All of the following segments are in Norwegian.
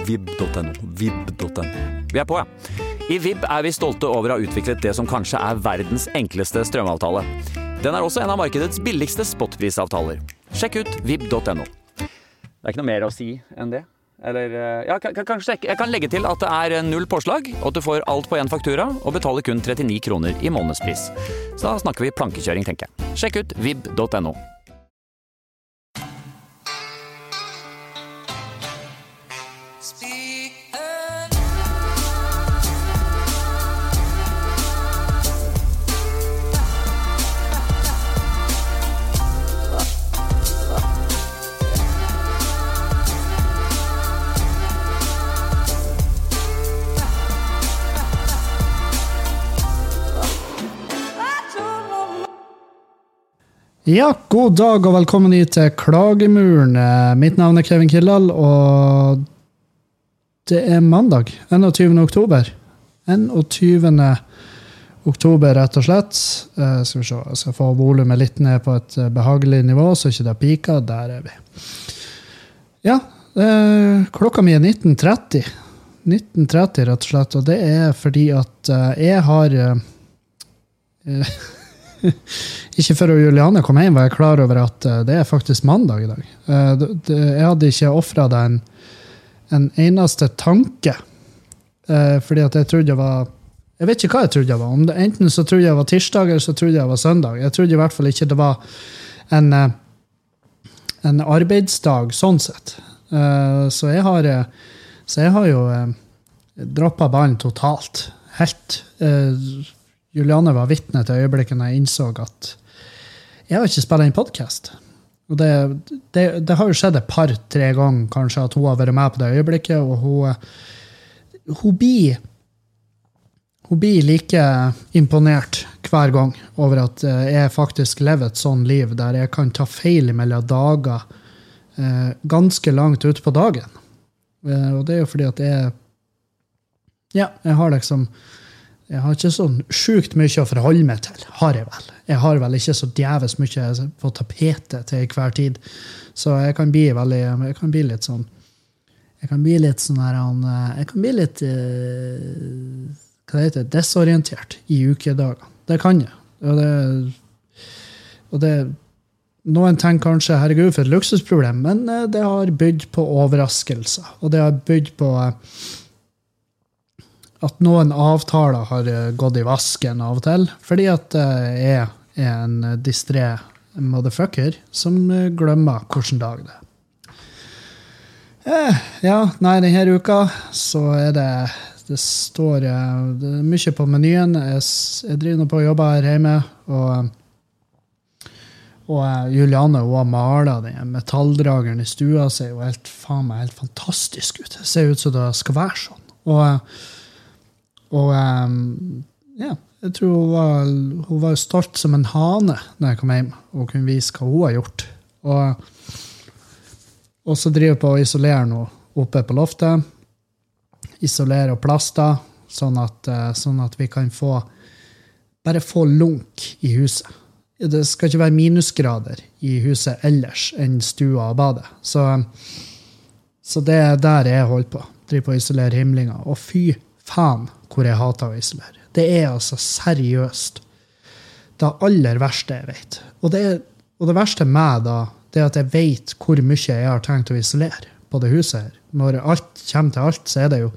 vib.no. Vib.no. Vi på, ja. I Vib vi stolte over å ha utviklet det som kanskje verdens enkleste strømavtale. Den også en av markedets billigste spotprisavtaler. Sjekk ut vib.no. Det ikke noe mer å si enn det. Eller, ja, kanskje jeg kan legge til at det 0 påslag, og at du får alt på en faktura, og betaler kun 39 kroner i månedspris. Så da snakker vi plankekjøring, tenker jeg. Sjekk ut vib.no. Ja, god dag og velkommen hit til Klagemuren. Mitt navn Kevin Kildahl, og det mandag, 21. oktober. 21. oktober, rett og slett. Skal vi se, jeg skal få volumet litt ned på et behagelig nivå, så ikke det piker. Der vi. Ja, klokka mi 19.30. 19.30, rett og slett, og det fordi at jeg har... Ikke før Juliane kom hjem var jeg klar over at det faktisk mandag i dag. Jeg hadde ikke offret det en eneste tanke, fordi at jeg trodde det var... Jeg vet ikke hva jeg trodde det var. Enten så trodde jeg det var tirsdag, eller så trodde jeg det var søndag. Jeg trodde i hvert fall ikke det var en arbeidsdag, sånn sett. Så jeg har jo droppet ballen totalt. Helt... Juliane var vittne til øyeblikket når jeg innså at jeg har ikke spillet en podcast. Og det har jo skjedd et par-tre ganger kanskje at hun har vært med på det øyeblikket, og hun blir like imponert hver gang over at jeg faktisk lever et sånn liv der jeg kan ta feil mellom dager ganske langt ut på dagen. Og det jo fordi at jeg har liksom... Jeg har ikke sånn sjukt mye å forholde meg til, har jeg vel. Jeg har vel ikke så djeves mye på tapetet til hver tid. Så jeg kan bli litt sånn desorientert i ukedager. Det kan jeg. Og det noen tenker kanskje, herregud, for et luksusproblem, men det har bydd på overraskelser. Og det har bydd på... at noen avtaler har gått i vasken av og til, fordi at jeg en distré motherfucker som glemmer hvilken dag det denne uka så det står det mye på menyen. Jeg driver nå på å jobbe her hjemme, og Juliane hun har malet den metalldrageren i stua, ser jo helt fantastisk ut. Det ser ut som det skal være sånn. Og jeg tror hun var stolt som en hane når jeg kom hjem og kunne vise hva hun har gjort. Og så driver jeg på å isolere noe oppe på loftet. Isolere og plaster, sånn at vi kan bare få lunk i huset. Det skal ikke være minusgrader i huset ellers enn stua og badet. Så det der jeg holder på. Driver på å isolere himlinger. Og fy faen hvor jeg hater å isolere. Det altså seriøst det aller verste jeg vet. Og det verste med da, det at jeg vet hvor mye jeg har tenkt å isolere på det huset her. Når alt kommer til alt, så det jo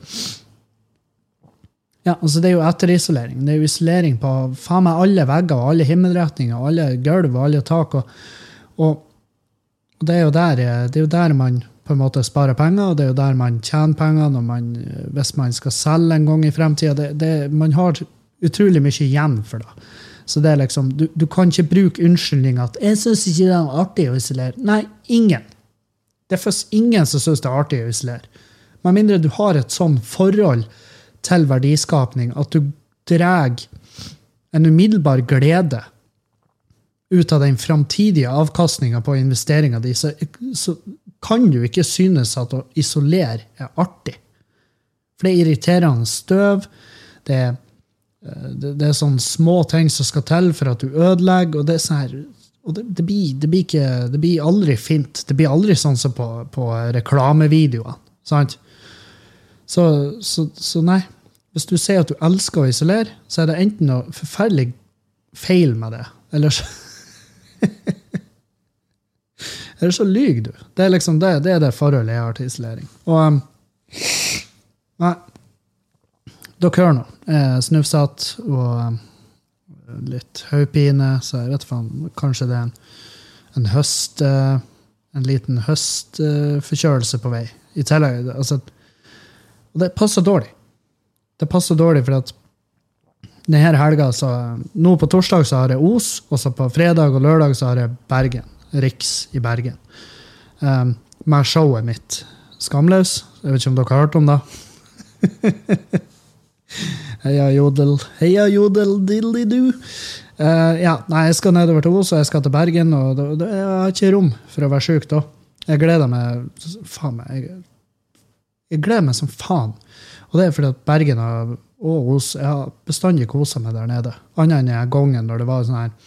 altså det jo etterisolering. Det jo isolering på faen meg alle vegger, og alle himmelretninger, og alle gulv, og alle tak. Og det jo der man på en måte sparer penger, og det jo der man tjener penger hvis man skal selge en gang i fremtiden. Man har utrolig mye igjen for det. Så det liksom, du kan ikke bruke unnskyldning at jeg synes ikke det artig å isolere. Nei, ingen. Det først ingen som synes det artig å isolere. Med mindre du har et sånn forhold til verdiskapning, at du drar en umiddelbar glede ut av den framtidige avkastningen på investeringen din, så kan du ikke synes at å isolere artig. For det irriterende støv, det sånne små ting som skal til for at du ødelegger, og det sånn her, og det blir aldri fint. Det blir aldri sånn som på reklamevideoene, sant? Så nei. Hvis du sier at du elsker å isolere, så det enten noe forferdelig feil med det, eller så eller så lyger du. Det liksom det er det forholdet jeg har til isolering. Og nei, dere hører nå. Snufsatt og litt høypine, så jeg vet kanskje det en høst, en liten høstforkjølelse på vei. I tillegg, altså, og det passer dårlig. Det passer dårlig for at denne helga, så nå på torsdag så har jeg Os, og så på fredag og lørdag så har jeg Bergen, Riks i Bergen. Med showet mitt Skamløs. Jeg vet ikke om dere har hørt om det. Heia jodel, diddly-du. Ja, nei, jeg skal nedover til Os, og jeg skal til Bergen, og jeg har ikke rom for å være syk da. Jeg gleder meg, jeg gleder meg som faen. Og det er fordi at Bergen og Os, jeg har bestandig koset meg der nede. Annet enn jeg gangen når det var sånn her,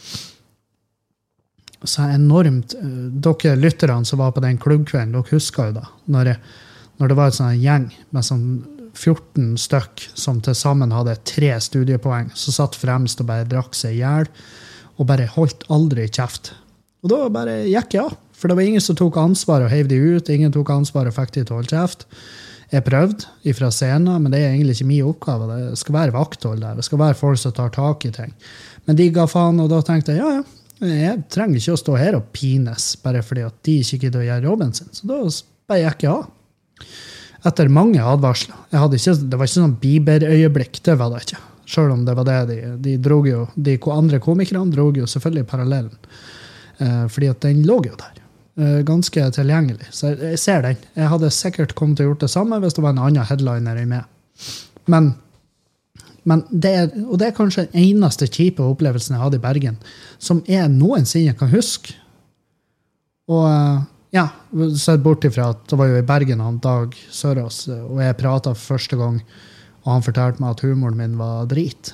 så enormt, dere lytterne som var på den klubbkvelden, dere husker jo da, når det var et sånn gjeng med sånn 14 stykk som til sammen hadde 3 studiepoeng, så satt fremst og bare drakk seg ihjel, og bare holdt aldri kjeft. Og da bare gikk jeg av, for det var ingen som tok ansvar og heiv de ut, ingen tok ansvar og fikk de til å holde kjeft. Jeg prøvde ifra scenen, men det er egentlig ikke min oppgave. Det skal være vakthold der, det skal være folk som tar tak i ting. Men de ga faen, og da tenkte jeg, jeg trenger ikke å stå her og pines, bare fordi at de ikke gidder å gjøre jobben sin. Så da bare gikk jeg av. Etter mange advarsler. Det var ikke sånn Bieber-øyeblikk, det var det ikke. Selv om det var det, de andre komikerne drog jo selvfølgelig parallellen. Fordi at den lå jo der. Ganske tilgjengelig. Så jeg ser den. Jeg hadde sikkert kommet til å gjort det samme hvis det var en annen headliner i meg. Men det er kanskje den eneste kjipe opplevelsen jeg hadde i Bergen, som jeg noensinne kan huske. Og ja, sett bort ifra at det var jo i Bergen han Dag Sørås, og jeg pratet for første gang, og han fortalte meg at humoren min var drit.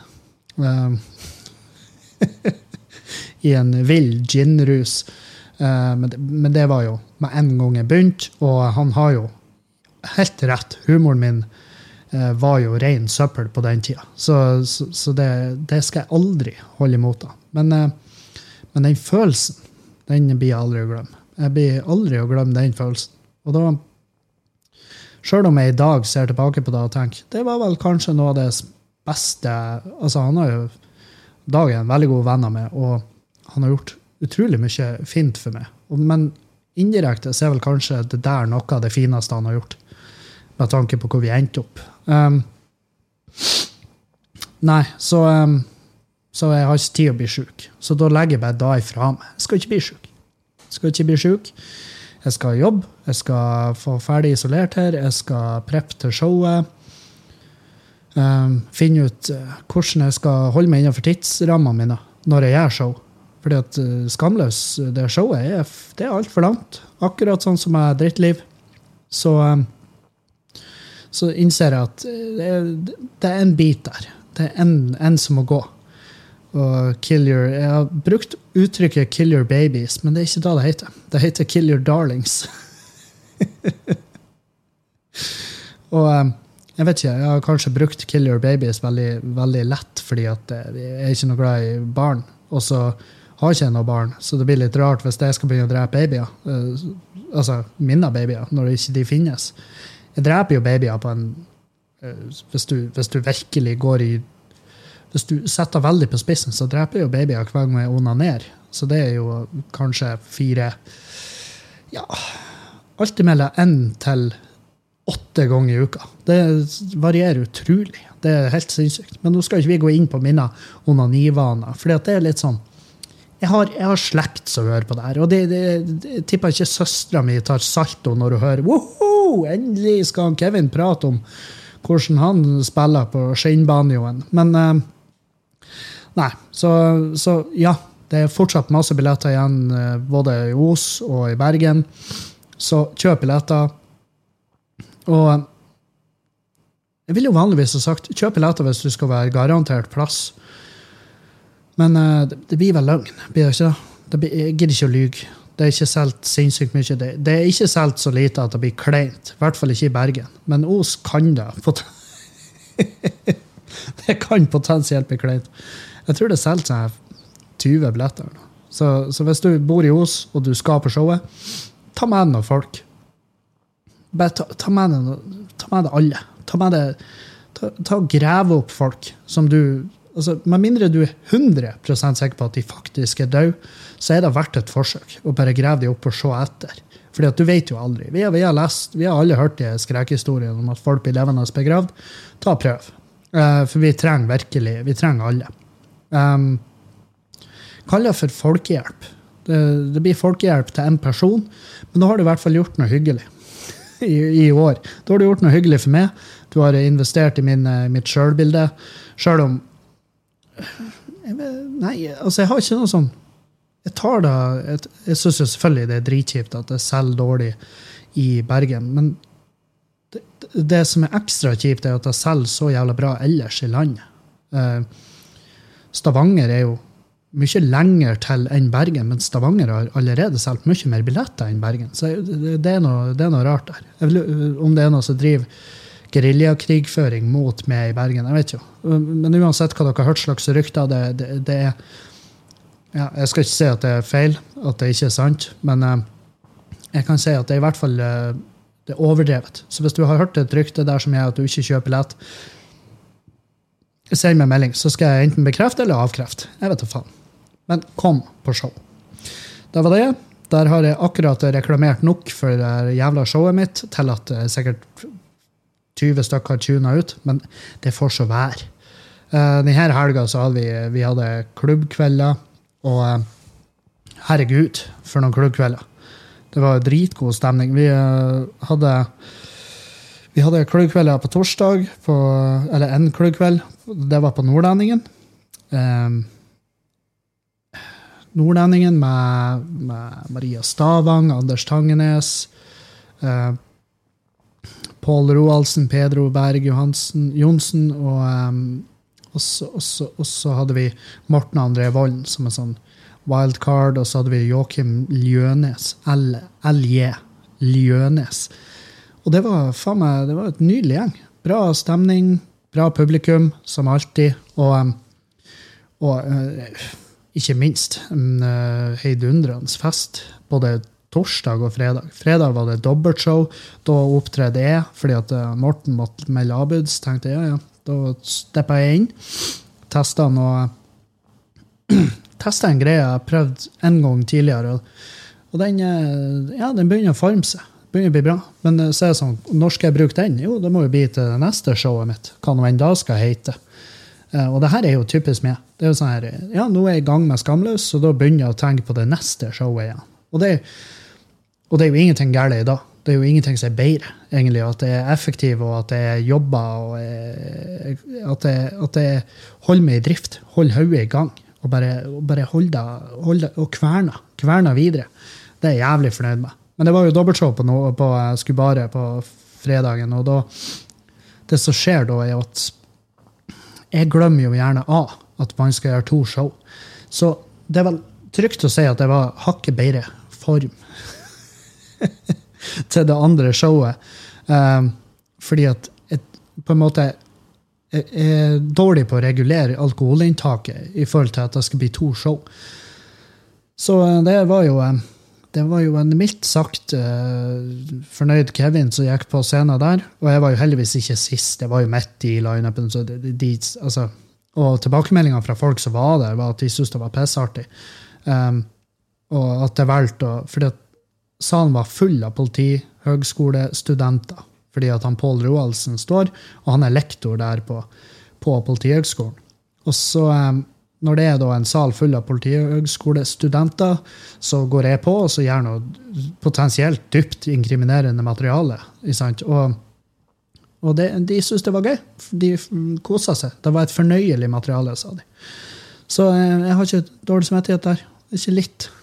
I en vill ginrus. Men det var jo med en gang jeg begynte, og han har jo helt rett. Humoren min var jo ren søppel på den tida. Så det skal jeg aldri holde imot da. Men den følelsen, den blir jeg aldri å glemme. Jeg blir aldri å glemme den følelsen. Og da, selv om jeg i dag ser tilbake på det og tenker, det var vel kanskje noe av det beste, altså han har jo, Dag er en veldig god venn av meg, og han har gjort utrolig mye fint for meg. Men indirekte så er vel kanskje det der noe av det fineste han har gjort, med tanke på hvor vi endte opp. Nei, så jeg har ikke tid å bli syk. Så da legger jeg bare da ifra meg. Jeg skal ikke bli syk. Jeg skal jobbe, jeg skal få ferdig isolert her, jeg skal preppe til showet, finne ut hvordan jeg skal holde meg innenfor tidsrammene mine når jeg gjør show. Fordi at Skamløs, det showet, det er alt for langt. Akkurat sånn som jeg drittliv. Så innser jeg at det er en bit der. Det er en som må gå. Og jeg har brukt uttrykket kill your babies, men det er ikke det heter. Det heter kill your darlings. Og jeg vet ikke, jeg har kanskje brukt kill your babies veldig, veldig lett, fordi at jeg er ikke noe glad i barn. Og så har ikke noe barn, så det blir litt rart hvis jeg skal begynne å drepe babyer. Altså, mine babyer, når ikke de finnes. Jeg dreper jo babyer på en... Hvis du virkelig går i... Hvis du setter veldig på spissen, så dreper jo babyer hver gang jeg onanerer. Så det er jo kanskje 4... Ja, alltid mellom 1 til 8 ganger i uka. Det varierer utrolig. Det er helt sinnssykt. Men nå skal ikke vi gå inn på mine onanivaner, fordi at det er litt sånn... Jeg har slekt som hører på det her, og det tipper ikke søstera mi tar salto når hun hører «Woho! Endelig skal Kevin prate om hvordan han spiller på skinnbanjoen». Men nei, så ja, det er fortsatt masse billetter igjen, både i Os og i Bergen. Så kjøp billetter. Og jeg vil jo vanligvis ha sagt, kjøp billetter hvis du skal være garantert plass. Men det blir vel løgn, blir det ikke det? Jeg gidder ikke å lyge. det er ikke selt sinnssykt mye. Det er ikke selt så lite at det blir kleint. I hvert fall ikke i Bergen. Men Os kan det. Det kan potensielt bli kleint. Jeg tror det er selt sånn 20 billetter. Så hvis du bor i Os, og du skal på showet, ta med noen folk. Bare ta med det alle. Ta og greve opp folk som du... Altså, med mindre du er 100% sikker på at de faktisk er døde, så er det verdt et forsøk å bare greve de opp og se etter. Fordi at du vet jo aldri. Vi har lest, vi har alle hørt de skrekhistorien om at folk blir levende begravd. Ta prøv. For vi trenger alle. Kall det for folkehjelp. Det blir folkehjelp til en person, men da har du i hvert fall gjort noe hyggelig i år. Da har du gjort noe hyggelig for meg. Du har investert i mitt selvbilde, selv om jeg har ikke noe sånn jeg synes jo selvfølgelig det er dritkjipt at det selger dårlig i Bergen, men det som er ekstra kjipt er at det selger så jævla bra ellers i landet. Stavanger er jo mye lenger til enn Bergen, men Stavanger har allerede solgt mye mer billetter enn Bergen, så det er noe rart der. Om det er noe som driver guerillakrigføring mot meg i Bergen, jeg vet jo. Men uansett hva dere har hørt slags rykter, det er... Ja, jeg skal ikke si at det er feil, at det ikke er sant, men jeg kan si at det er i hvert fall det er overdrevet. Så hvis du har hørt et rykte der som er at du ikke kjøper lett, send meg melding, så skal jeg enten bekrefte eller avkrefte. Jeg vet det faen. Men kom på show. Det var det. Der har jeg akkurat reklamert nok for det jævla showet mitt, til at sikkert 20 stykker har tunet ut, men det får så være. Denne helgen så hadde vi hadde klubbkvelder, og herregud, for noen klubbkvelder. Det var dritgod stemning. Vi hadde klubbkvelder på torsdag, eller en klubbkveld, det var på Nordlendingen. Nordlendingen med Maria Stavang, Anders Tangenes, Pål Roaldsen, Pedro Berg Jonsen, og så hadde vi Morten André Volden som en sånn wildcard, og så hadde vi Joakim Ljønes, L.J. Ljønes. Og det var et nydelig gjeng. Bra stemning, bra publikum, som alltid, og ikke minst en heidundrende fest, både torsdag og fredag. Fredag var det dobbeltshow, da opptredde jeg, fordi at Morten måtte melde avbud, så tenkte jeg, da steppet jeg inn, testet en greie jeg har prøvd en gang tidligere, og den begynner å forme seg, begynner å bli bra. Men så er det sånn, når skal jeg bruke den? Jo, det må jo bli til det neste showet mitt, hva nå enn da skal hete. Og det her er jo typisk meg. Det er jo sånn her, nå er jeg i gang med Skamløs, så da begynner jeg å tenke på det neste showet igjen. Og det er jo ingenting gærlig i dag. Det er jo ingenting som er bedre, egentlig, at det er effektivt, og at det er jobber, og at det holder meg i drift, holder hodet i gang, og bare holder og kverner videre. Det er jeg jævlig fornøyd med. Men det var jo dobbeltshow på Skubare på fredagen, og det som skjer da er at jeg glemmer jo gjerne at man skal gjøre 2 show. Så det er vel trygt å si at det var hakket bedre form til det andre showet. Fordi at jeg på en måte er dårlig på å regulere alkoholinntaket i forhold til at det skal bli 2 show. Så det var jo en mildt sagt fornøyd Kevin som gikk på scenen der, og jeg var jo heldigvis ikke sist, jeg var jo midt i line-upen, så og tilbakemeldingen fra folk som var der var at de syntes det var pissartig. Og at det valgte fordi at salen var full av politihøgskolestudenter, fordi at han Pål Roaldsen står, og han er lektor der på politihøgskolen. Og så, når det er da en sal full av politihøgskolestudenter, så går jeg på, og så gjør noe potensielt dypt inkriminerende materiale. Og de synes det var gøy. De koset seg. Det var et fornøyelig materiale, sa de. Så jeg har ikke dårlig samvittighet der. Ikke litt.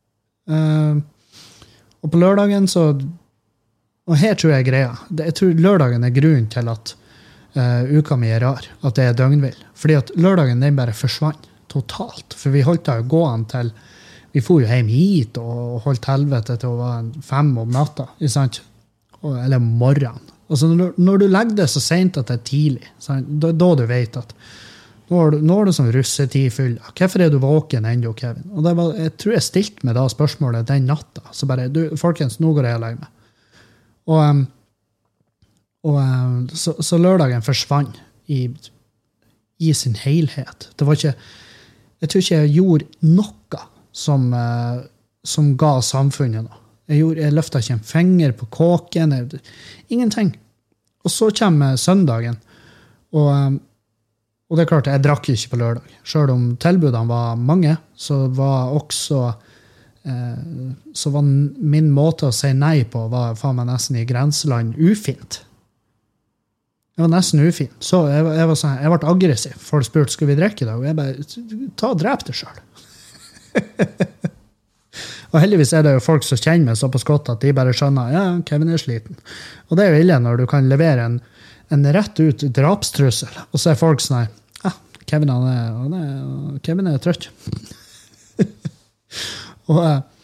Og på lørdagen så, og her tror jeg greia, jeg tror lørdagen er grunnen til at uka mi er rar, at det er døgnvill. Fordi at lørdagen den bare forsvant totalt, for vi holdt da å gå an til Vi får jo hjem hit og holdt helvete til å være 5 om natta, ikke sant? Eller om morgenen. Altså når du legger det så sent at det er tidlig, da du vet at nå er det sånn russetid full. Hvorfor er du våken ennå, Kevin? Og jeg tror jeg stilte meg da spørsmålet den natta. Så bare, folkens, nå går jeg og legger meg. Så lørdagen forsvant i sin helhet. Det var ikke, jeg tror ikke jeg gjorde noe som ga samfunnet noe. Jeg løftet ikke en finger på kåken. Ingenting. Og så kommer søndagen, og det er klart, jeg drakk ikke på lørdag. Selv om tilbudene var mange, så var min måte å si nei på var faen meg nesten i grenseland ufint. Det var nesten ufint. Så jeg ble aggressiv. Folk spurte, skal vi drikke i dag? Og jeg bare, ta og drep det selv. Og heldigvis er det jo folk som kjenner meg så på skott at de bare skjønner, ja, Kevin er sliten. Og det er jo ille når du kan levere en rett ut drapstrussel, og så er folk sånn, ja, Kevin er trøtt. og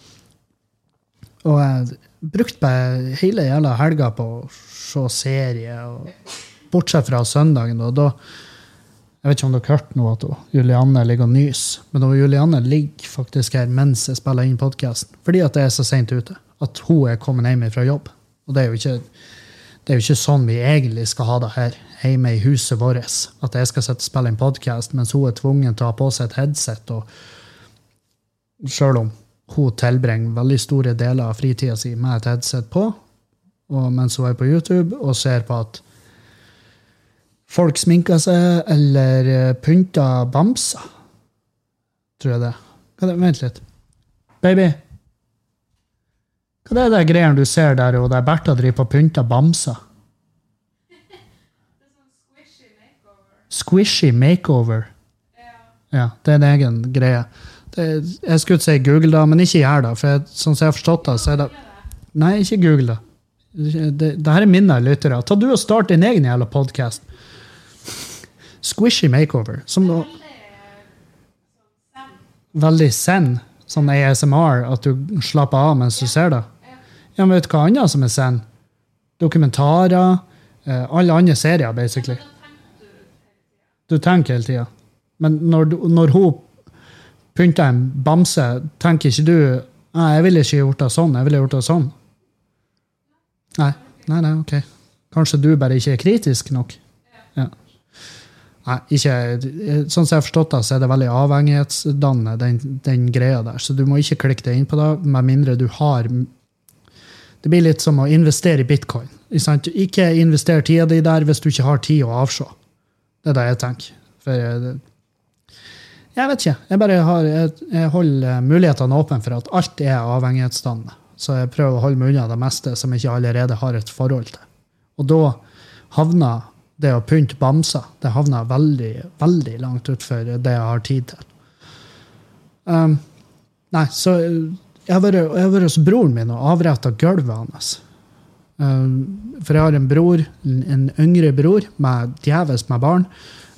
jeg brukte bare hele jævla helga på å se serie, og bortsett fra søndagen, og da jeg vet ikke om dere har hørt noe at Julianne ligger og nys, men Julianne ligger faktisk her mens jeg spiller inn podcasten, fordi at det er så sent ute, at hun er kommet hjem fra jobb. Og det er jo ikke sånn vi egentlig skal ha det her, hjemme i huset vårt, at jeg skal sette og spille en podcast, mens hun er tvungen til å ha på seg et headset, og selv om hun tilbringer veldig store deler av fritiden sin med et headset på, og mens hun er på YouTube og ser på at folk sminker seg, eller pynter bamser. Tror jeg det. Vent litt. Baby. Hva er det greiene du ser der, og der Bertha driver på pynter bamser? Det er sånn squishy makeover. Squishy makeover? Ja, det er en egen greie. Jeg skulle si Google da, men ikke gjør det, for sånn som jeg har forstått det, så er det... Nei, ikke Google det. Det her er mine lyttere. Ta du og start din egen jævla podcast. Squishy makeover. Som veldig zen. Sånn ASMR, at du slapper av mens du ser det. Ja, men vet du hva annet som er zen? Dokumentarer, alle andre serier, basically. Du tenker hele tiden. Men når hun pynter en bamse, tenker ikke du, jeg ville ikke gjort det sånn, jeg ville gjort det sånn. Nei, ok. Kanskje du bare ikke er kritisk nok? Ja. Nei, ikke, sånn som jeg har forstått det, så er det veldig avhengighetsdannende, den greia der. Så du må ikke klikke deg inn på det, med mindre du har... Det blir litt som å investere i bitcoin. Ikke investere tida di der hvis du ikke har tid å avse. Det er det jeg tenker. For jeg vet ikke. Jeg holder mulighetene åpne for at alt er avhengighetsdannende. Så jeg prøver å holde meg unna det meste som ikke allerede har et forhold til. Og da havner det å pynte bamser, det havner veldig, veldig langt ut for det jeg har tid til. Nei, så jeg har vært hos broren min og avrettet gulvet hans. For jeg har en bror, en yngre bror, med djevelsk med barn.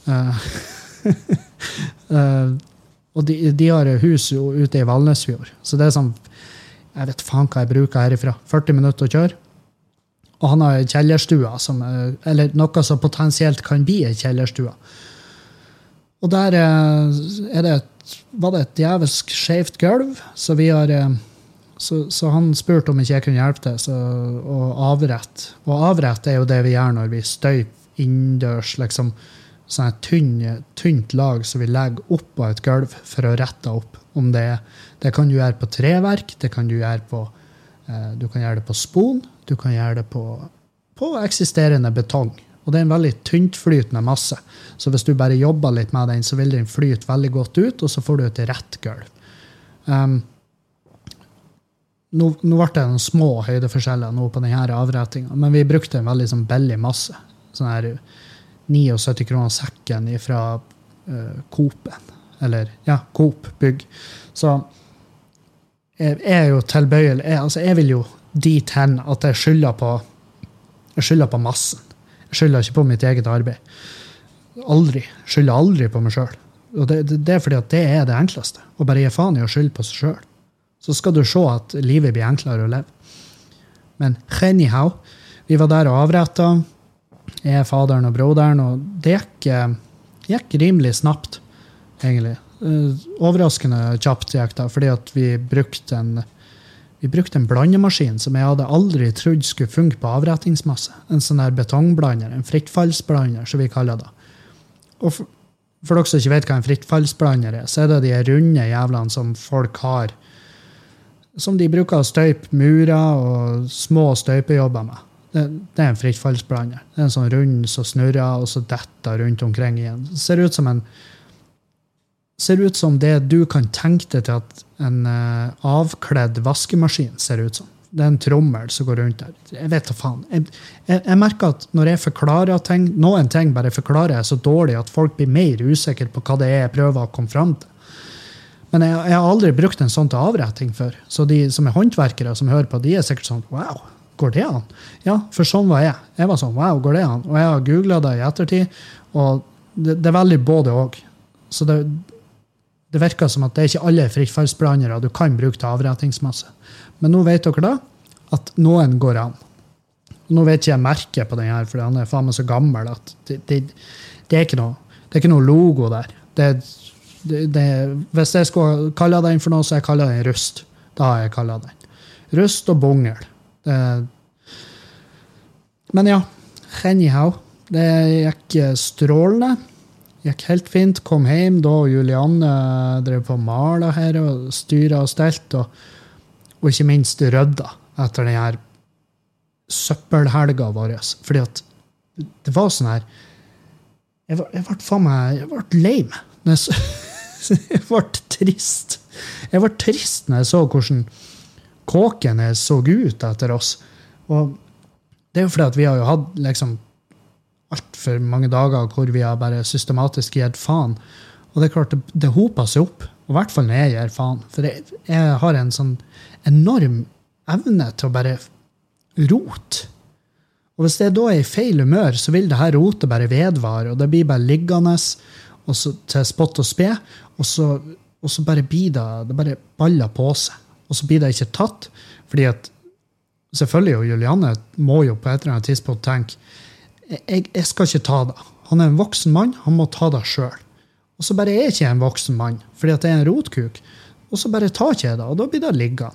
Og de har hus ute i Valnesfjord. Så det er sånn, jeg vet faen hva jeg bruker herifra. 40 minutter å kjøre. Og han har kjellerstua, eller noe som potensielt kan bli en kjellerstua. Og der var det et djevelsk skjevt gulv, så så han spurte om ikke jeg kunne hjelpe til, og avrett. Og avrett er jo det vi gjør når vi støyper innendørs, liksom sånn et tynt lag som vi legger opp på et gulv for å rette opp. Om det kan du gjøre på treverk, det kan du gjøre på du kan gjøre det på spon, du kan gjøre det på eksisterende betong. Og det er en veldig tyntflytende masse. Så hvis du bare jobber litt med den, så vil den flyte veldig godt ut, og så får du et rett gulv. Nå ble det noen små høydeforskjeller nå på denne avrettingen, men vi brukte en veldig sånn billig masse. Sånn her 79 kroner sekken fra Coop-en. Eller, ja, Coop bygg. Så jeg er jo tilbøyelig. Jeg vil jo dit hen at jeg skylder på massen. Jeg skylder ikke på mitt eget arbeid. Skylder aldri på meg selv. Og det er fordi at det er det enkleste. Å bare gi faen i å skylde på seg selv. så skal du se at livet blir enklere å leve. Men anyhow, vi var der og avrettet, jeg, faderen og broderen, og det gikk rimelig snapt, egentlig. Overraskende kjapt gikk det, fordi at vi brukte en blandemaskin som jeg hadde aldri trodd skulle funke på avrettingsmasse. En sånn her betongblander, en frittfallsblander, som vi kaller det. Og for dere som ikke vet hva en frittfallsblander er, så er det de runde jævlene som folk har, som de bruker å støype murer og små støypejobber med. Det er en frittfallsblander. Det er en sånn rund som snurrer, og så detter rundt omkring igjen. Det ser ut som det du kan tenke deg til at en avkledd vaskemaskin ser ut som. Det er en trommel som går rundt der. Jeg vet da faen. Jeg merker at når jeg forklarer ting, noen ting bare forklarer jeg så dårlig at folk blir mer usikre på hva det er jeg prøver å komme frem til. Men jeg har aldri brukt en sånn til avretting før. Så de som er håndverkere som hører på, de er sikkert sånn, wow, går det an? Ja, for sånn var jeg. Jeg var sånn, wow, går det an? Og jeg har googlet det i ettertid, og det er veldig både og. Så det virker som at det er ikke alle frittfallsblandere du kan bruke til avrettingsmasse. Men nå vet dere da, at noen går an. Nå vet ikke jeg merket på den her, for den er faen meg så gammel at det er ikke noe logo der. Hvis jeg skulle kalle den for noe, så jeg kaller den rust. Da har jeg kallet den. Rust og bungel. Men ja, anyhow, det gikk strålende. Gikk helt fint, kom hjem, da Julianne drev på maler her, og styret og stelt, og ikke minst rødda etter den her søppelhelga vår. Fordi at det var sånn her, jeg ble lei meg. Jeg ble trist. Jeg ble trist når jeg så hvordan kåkene så ut etter oss. Og det er jo fordi at vi har jo hatt liksom alt for mange dager hvor vi har bare systematisk gitt faen. Og det er klart, det hoper seg opp. Og i hvert fall når jeg gir faen. For jeg har en sånn enorm evne til å bare rote. Og hvis det da er i feil humør, så vil det her rote bare vedvare, og det blir bare liggende, og så til spott og spe, og så bare blir det bare baller på seg. Og så blir det ikke tatt, fordi at selvfølgelig, og Julianne må jo på et eller annet tidspunkt tenke, jeg skal ikke ta det. Han er en voksen mann, han må ta det selv. Og så bare er jeg ikke en voksen mann, fordi at det er en rotkuk. Og så bare tar ikke jeg det, og da blir det liggende.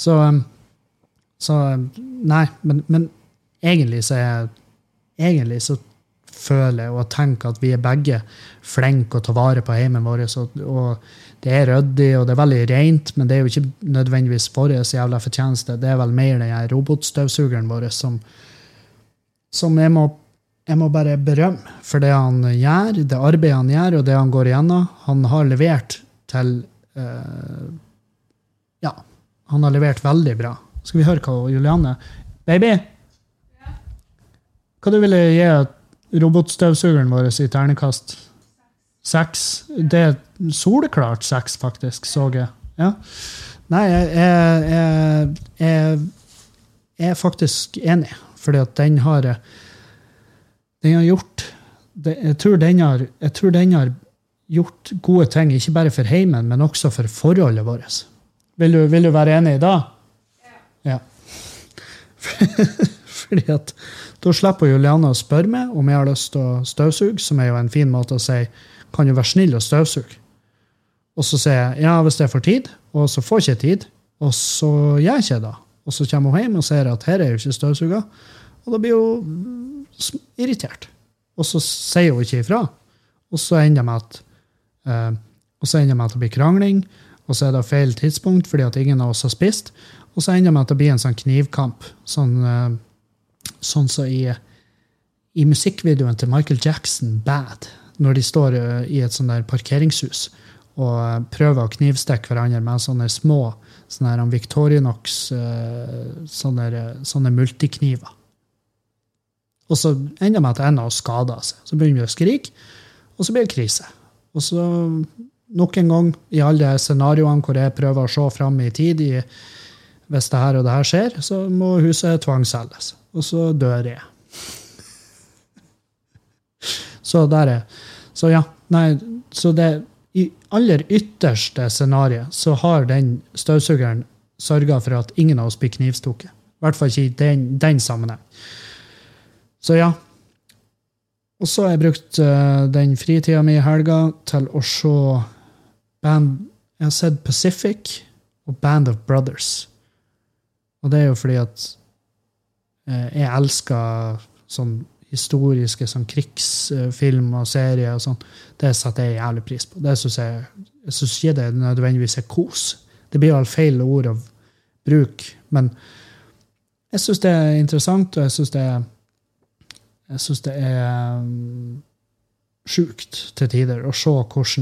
Så nei, men egentlig så føler jeg og tenker at vi er begge flinke å ta vare på heimen vår, og det er røddig, og det er veldig rent, men det er jo ikke nødvendigvis vår jævla fortjeneste. Det er vel mer den her robotstøvsugeren vår som jeg må bare berømme for det han gjør, det arbeidet han gjør, og det han går igjennom. Han har levert til han har levert veldig bra. Skal vi høre hva Julianne? Baby? Ja. Hva du ville gi robotstøvsugeren vår i ternekast? 6. Det er soleklart 6 faktisk, så jeg. Ja. Nei, jeg er faktisk enig, fordi at den har gjort jeg tror den har gjort gode ting, ikke bare for heimen, men også for forholdet vårt. Vil du være enig i det? Ja. Fordi at da slipper Julianne å spørre meg om jeg har lyst til å støvsuge, som er jo en fin måte å si, kan du være snill og støvsuge? Og så sier jeg, ja, hvis jeg får tid, og så får jeg ikke tid, og så gjør jeg ikke det. Og så kommer hun hjem og sier at her er jo ikke støvsuga, og da blir hun irritert. Og så sier hun ikke ifra. Og så ender jeg med at det blir krangling, og så er det feil tidspunkt fordi at ingen av oss har spist, og så ender jeg med at det blir en sånn knivkamp, sånn så i musikkvideoen til Michael Jackson, Bad, når de står i et sånn der parkeringshus og prøver å knivstekke hverandre med sånne små sånne Victorinox sånne multikniver. Og så ender med at en av oss skader seg. Så begynner vi å skrike, og så blir det krise. Og så nok en gang i alle scenarioene hvor jeg prøver å se frem i tid, hvis det her og det her skjer, så må huset tvangselges. Og så dør jeg. Så der er. Så ja, nei, så det i aller ytterste scenario så har den støvsugeren sørget for at ingen av oss blir knivstukket. I hvert fall ikke i den sammenheng. Så ja. Og så har jeg brukt den fritiden min i helga til å se jeg har sett Pacific og Band of Brothers. Og det er jo fordi at jeg elsker sånn historiske sånn krigsfilm og serier og sånn. Det setter jeg jævlig pris på. Det synes jeg synes ikke det nødvendigvis kos. Det blir jo all feil ord å bruke, men jeg synes det er interessant, og jeg synes det er sjukt til tider å se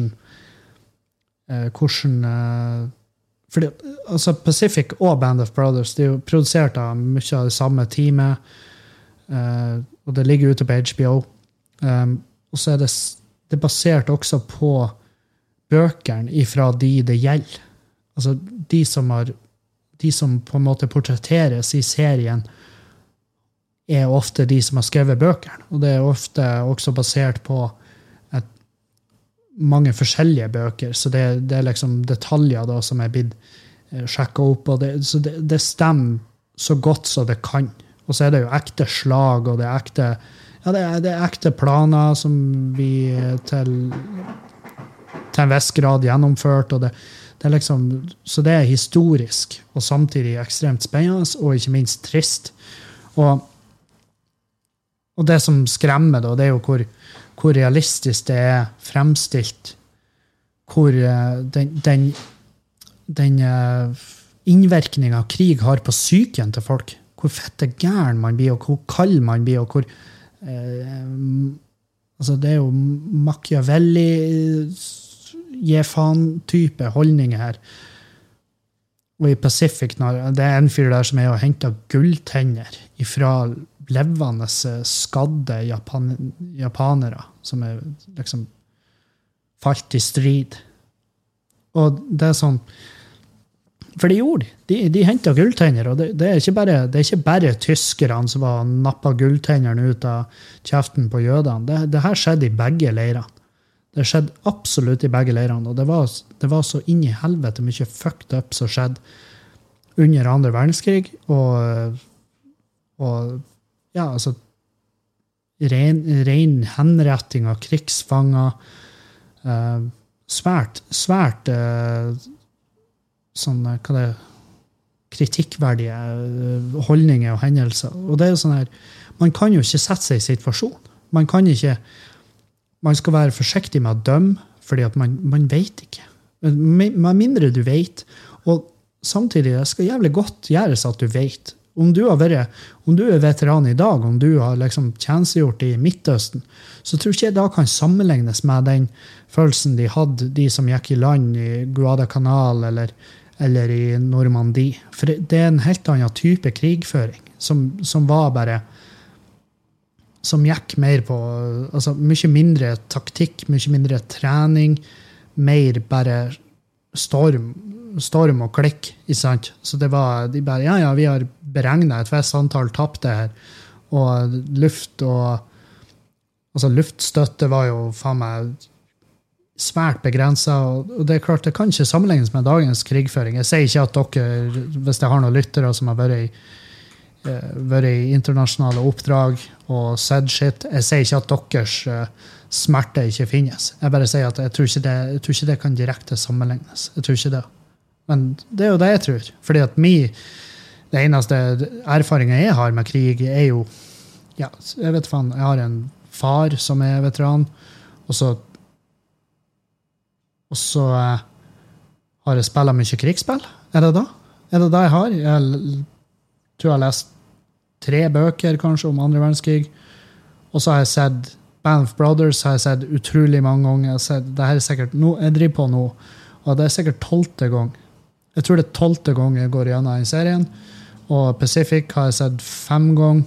hvordan fordi, altså Pacific og Band of Brothers, de er jo produsert av mye av det samme teamet, og det ligger ute på HBO. Og så er det basert også på bøkene ifra de det gjelder. Altså de som på en måte portretteres i serien er ofte de som har skrevet bøkene. Og det er ofte også basert på mange forskjellige bøker, så det er liksom detaljer da som er blitt sjekket opp, og så det stemmer så godt så det kan. Og så er det jo ekte slag, og det er ekte, det er ekte planer som vi til en viss grad gjennomført, og det er liksom, så det er historisk, og samtidig ekstremt spennende, og ikke minst trist. Og det som skremmer da, det er jo hvor realistisk det er fremstilt, hvor den innvirkningen av krig har på psyken til folk, hvor fette gæren man blir, og hvor kald man blir, og hvor altså det er jo Machiavelli Jefan-type holdninger her. Og i Pacific, det er en fyr der som er å hente gulltenner ifra levende skadde japanere som er liksom falt i strid. Og det er sånn, for de gjorde de hentet gulltenner, og det er ikke bare tyskerne som var nappet gulltennerne ut av kjeften på jødene. Det her skjedde i begge leirene. Det skjedde absolutt i begge leirene, og det var så inn i helvete mye fucked up som skjedde under andre verdenskrig, og ja, altså ren henretting av krigsfanger, svært sånn, hva det er, kritikkverdige holdninger og hendelser. Og det er jo sånn her, man kan jo ikke sette seg i situasjon. Man skal være forsiktig med å dømme, fordi at man vet ikke. Med mindre du vet, og samtidig, det skal jævlig godt gjøres at du vet. Om du er veteran i dag, om du har liksom tjenestegjort i Midtøsten, så tror ikke jeg da kan sammenlignes med den følelsen de hadde, de som gikk i land i Guadalcanal eller i Normandie. For det er en helt annen type krigføring, som var bare, som gikk mer på, altså mye mindre taktikk, mye mindre trening, mer bare storm og klikk, ikke sant? Så det var, de bare, ja, vi har beregnet et visst antall tapte her, og luftstøtte var jo faen meg svært begrenset, og det er klart, det kan ikke sammenlignes med dagens krigføring. Jeg sier ikke at dere, hvis jeg har noen lyttere som har vært i internasjonale oppdrag og sett shit, jeg sier ikke at deres smerte ikke finnes. Jeg bare sier at jeg tror ikke det kan direkte sammenlignes. Jeg tror ikke det. Men det er jo det jeg tror. Fordi at det eneste erfaringen jeg har med krig er jo, ja, jeg vet faen, jeg har en far som er veteran, og så har jeg spillet mye krigsspill. Er det da jeg har? Jeg tror jeg har lest 3 bøker kanskje om andre verdenskrig, og så har jeg sett Band of Brothers, har jeg sett utrolig mange ganger. Det her er sikkert, jeg driver på nå, og det er sikkert 12. gang. Jeg tror det er 12. gang jeg går gjennom i serien, og Pacific har jeg sett 5 ganger.